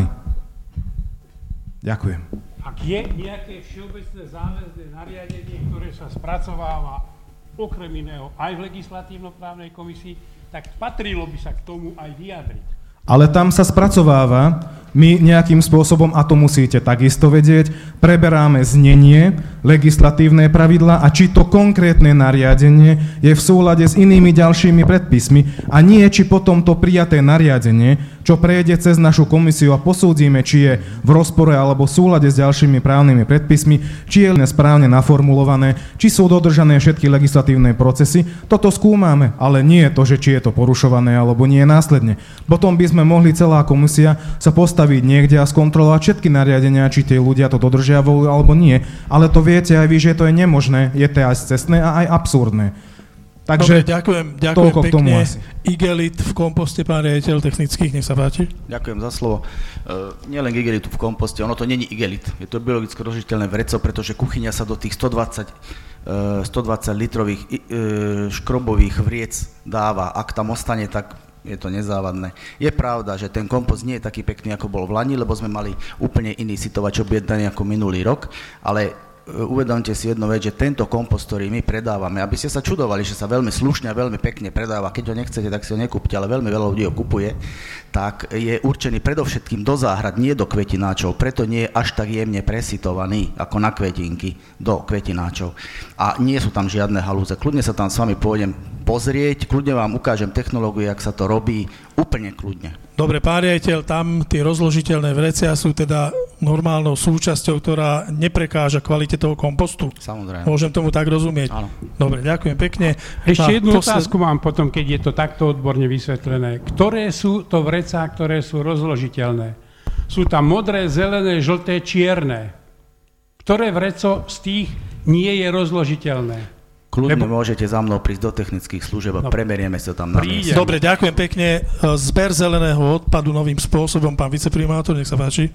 Ďakujem. Ak je nejaké všeobecné záväzné nariadenie, ktoré sa spracováva okrem iného aj v legislatívno-právnej komisii, tak patrilo by sa k tomu aj vyjadriť. Ale tam sa spracováva, my nejakým spôsobom, a to musíte takisto vedieť, preberáme znenie, legislatívne pravidlá a či to konkrétne nariadenie je v súlade s inými ďalšími predpismi a nie, či potom to prijaté nariadenie, čo prejde cez našu komisiu a posúdime, či je v rozpore alebo v súlade s ďalšími právnymi predpismi, či je správne naformulované, či sú dodržané všetky legislatívne procesy. Toto skúmame, ale nie je to, že či je to porušované alebo nie následne. Potom by sme mohli celá komisia sa postaviť niekde a skontrolovať všetky nariadenia, či tie ľudia to dodržiavajú alebo nie. Ale to viete aj vy, že to je nemožné, je to aj scestné a aj absurdné. Takže dobre, ďakujem, ďakujem pekne. Igelit v komposte, pán riaditeľ technických, nech sa páči. Ďakujem za slovo. Uh, nielen igelitu v komposte, ono to není igelit, je to biologicky rozložiteľné vreco, pretože kuchyňa sa do tých stodvadsať, uh, stodvadsať litrových uh, škrobových vriec dáva. Ak tam ostane, tak je to nezávadné. Je pravda, že ten kompost nie je taký pekný, ako bol v lani, lebo sme mali úplne iný sitovač objednaný ako minulý rok, ale uvedomte si jednu vec, že tento kompost, ktorý my predávame, aby ste sa čudovali, že sa veľmi slušne a veľmi pekne predáva, keď ho nechcete, tak si ho nekúpte, ale veľmi veľa ľudí ho kupuje, tak je určený predovšetkým do záhrad, nie do kvetináčov, preto nie je až tak jemne presitovaný ako na kvetinky do kvetináčov. A nie sú tam žiadne halúze. Kľudne sa tam s vami pôjdem pozrieť, kľudne vám ukážem technológiu, jak sa to robí, úplne kľudne. Dobre, pán riaditeľ, tam tie rozložiteľné vrecia sú teda normálnou súčasťou, ktorá neprekáža kvalite toho kompostu. Samozrejme. Môžem tomu tak rozumieť? Áno. Dobre, ďakujem pekne. Ešte jednu posled... otázku mám potom, keď je to takto odborne vysvetlené. Ktoré sú to vrecá, ktoré sú rozložiteľné? Sú tam modré, zelené, žlté, čierne. Ktoré vreco z tých nie je rozložiteľné? Kľudne Lebo... môžete za mnou prísť do technických služieb a no, premerieme sa tam na mieste. Dobre, ďakujem pekne. Zber zeleného odpadu novým spôsobom. Pán viceprimátor, nech sa páči.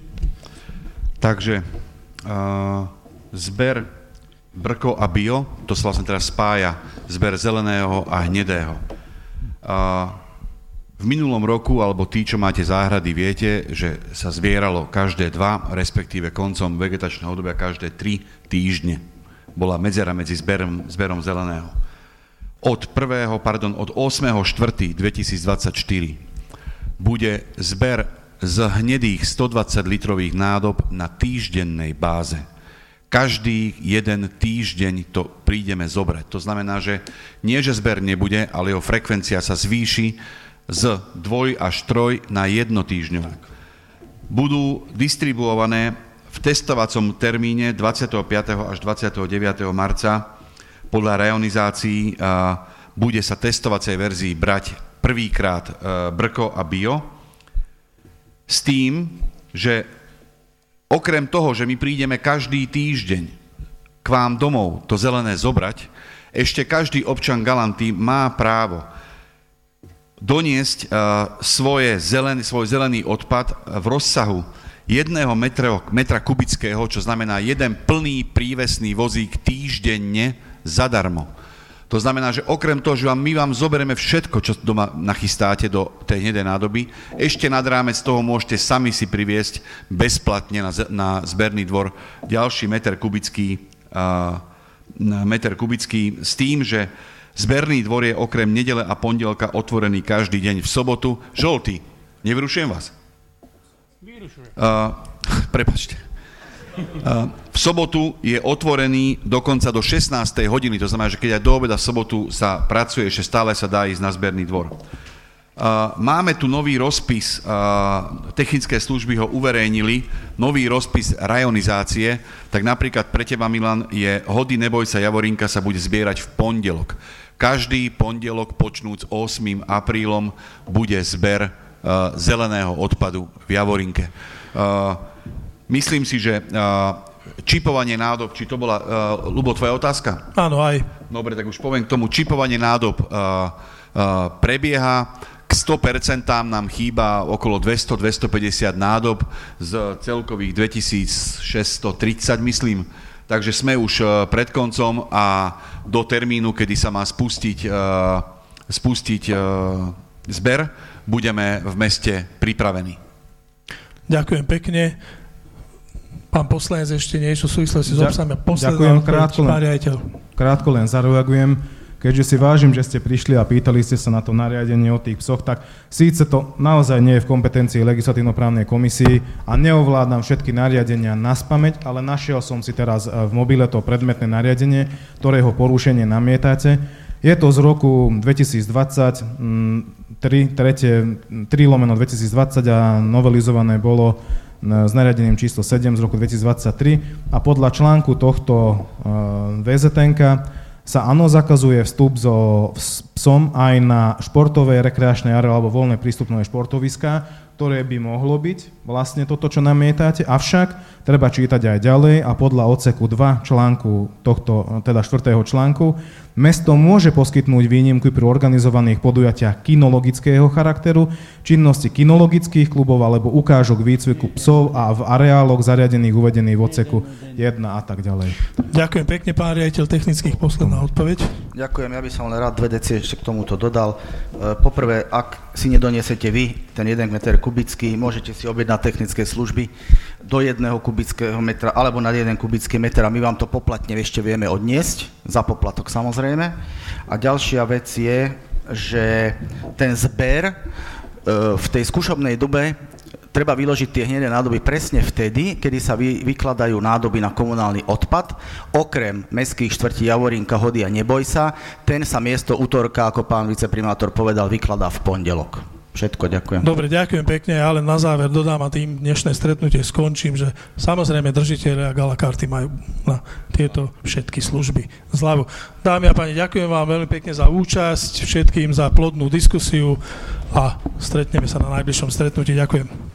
Takže uh, zber brko a bio, to sa vlastne teraz spája zber zeleného a hnedého. Uh, v minulom roku, alebo tí, čo máte záhrady, viete, že sa zbieralo každé dva, respektíve koncom vegetačného obdobia každé tri týždne. Bola medzera medzi zberom, zberom zeleného. Od prvého, pardon, od ôsmeho štvrtého dvetisícdvadsaťštyri bude zber z hnedých stodvadsať litrových nádob na týždennej báze. Každý jeden týždeň to prídeme zobrať. To znamená, že nie, že zber nebude, ale jeho frekvencia sa zvýši z dvoj až troj na jednotýždňovú. Budú distribuované v testovacom termíne dvadsiateho piateho až dvadsiateho deviateho marca podľa rajonizácií bude sa testovacej verzii brať prvýkrát brko a bio s tým, že okrem toho, že my prídeme každý týždeň k vám domov to zelené zobrať, ešte každý občan Galanty má právo doniesť svoje zelený, svoj zelený odpad v rozsahu jedného metra, metra kubického, čo znamená jeden plný prívesný vozík týždenne zadarmo. To znamená, že okrem toho, že vám, my vám zoberieme všetko, čo doma nachystáte do tej hnedej nádoby, ešte nad rámec toho môžete sami si priviesť bezplatne na, na zberný dvor ďalší meter kubický, uh, meter kubický s tým, že zberný dvor je okrem nedele a pondelka otvorený každý deň v sobotu. Žoltý, nevyrušujem vás? Uh, prepačte. Uh, v sobotu je otvorený dokonca do šestnástej hodiny, to znamená, že keď aj do obeda v sobotu sa pracuje, ešte stále sa dá ísť na zberný dvor. máme tu nový rozpis, technické služby ho uverejnili, nový rozpis rajonizácie, tak napríklad pre teba, Milan, je Hody, neboj sa, Javorinka sa bude zbierať v pondelok. Každý pondelok počnúc ôsmym aprílom bude zber zeleného odpadu v Javorinke. Myslím si, že čipovanie nádob, či to bola, uh, Ľubo, tvoja otázka? Áno, aj. Dobre, tak už poviem k tomu. Čipovanie nádob uh, uh, prebieha. K sto percent nám chýba okolo dvesto až dvestopäťdesiat nádob z celkových dvetisícšesťstotridsať, myslím. Takže sme už uh, pred koncom a do termínu, kedy sa má spustiť, uh, spustiť uh, zber, budeme v meste pripravení. Ďakujem pekne. Pán poslanec, ešte niečo v súvislosti s obsahom. Ďakujem, krátko len, krátko len zareagujem. Keďže si vážim, že ste prišli a pýtali ste sa na to nariadenie o tých psoch, tak síce to naozaj nie je v kompetencii legislatívno-právnej komisii a neovládam všetky nariadenia naspamäť, ale našiel som si teraz v mobile to predmetné nariadenie, ktorého porušenie namietate. Je to z roku dvetisícdvadsať, tri lomeno dvetisícdvadsať a novelizované bolo s nariadením číslo sedem z roku dvetisícdvadsaťtri a podľa článku tohto vé zet enka sa áno zakazuje vstup so psom aj na športové, rekreačné areály alebo voľné prístupné športoviská, ktoré by mohlo byť vlastne toto, čo namietate, avšak treba čítať aj ďalej a podľa odseku dva článku tohto, teda štvrtého článku, mesto môže poskytnúť výnimky pri organizovaných podujatiach kinologického charakteru, činnosti kinologických klubov alebo ukážok výcviku psov a v areáloch zariadených uvedených v odseku jeden a tak ďalej. Ďakujem pekne, pán riaditeľ technických, posledná odpoveď. Ďakujem, ja by som len rád dve deci ešte k tomuto dodal. Poprvé, ak si nedoniesete vy ten jeden meter kubický, môžete si objednať technické služby do jedného kubického metra alebo na jeden kubický meter a my vám to poplatne ešte vieme odniesť, za poplatok samozrejme. A ďalšia vec je, že ten zber v tej skúšobnej dobe treba vyložiť tie hnedé nádoby presne vtedy, kedy sa vy, vykladajú nádoby na komunálny odpad. Okrem mestských štvrtí Javorinka, Hody a Neboj sa, ten sa miesto útorka, ako pán viceprimátor povedal, vykladá v pondelok. Všetko, ďakujem. Dobre, ďakujem pekne, ale len na záver dodám a tým dnešné stretnutie skončím, že samozrejme držiteľe a galakarty majú na tieto všetky služby zľavu. Dámy a páni, ďakujem vám veľmi pekne za účasť, všetkým za plodnú diskusiu a stretneme sa na najbližšom stretnutí. Ďakujem.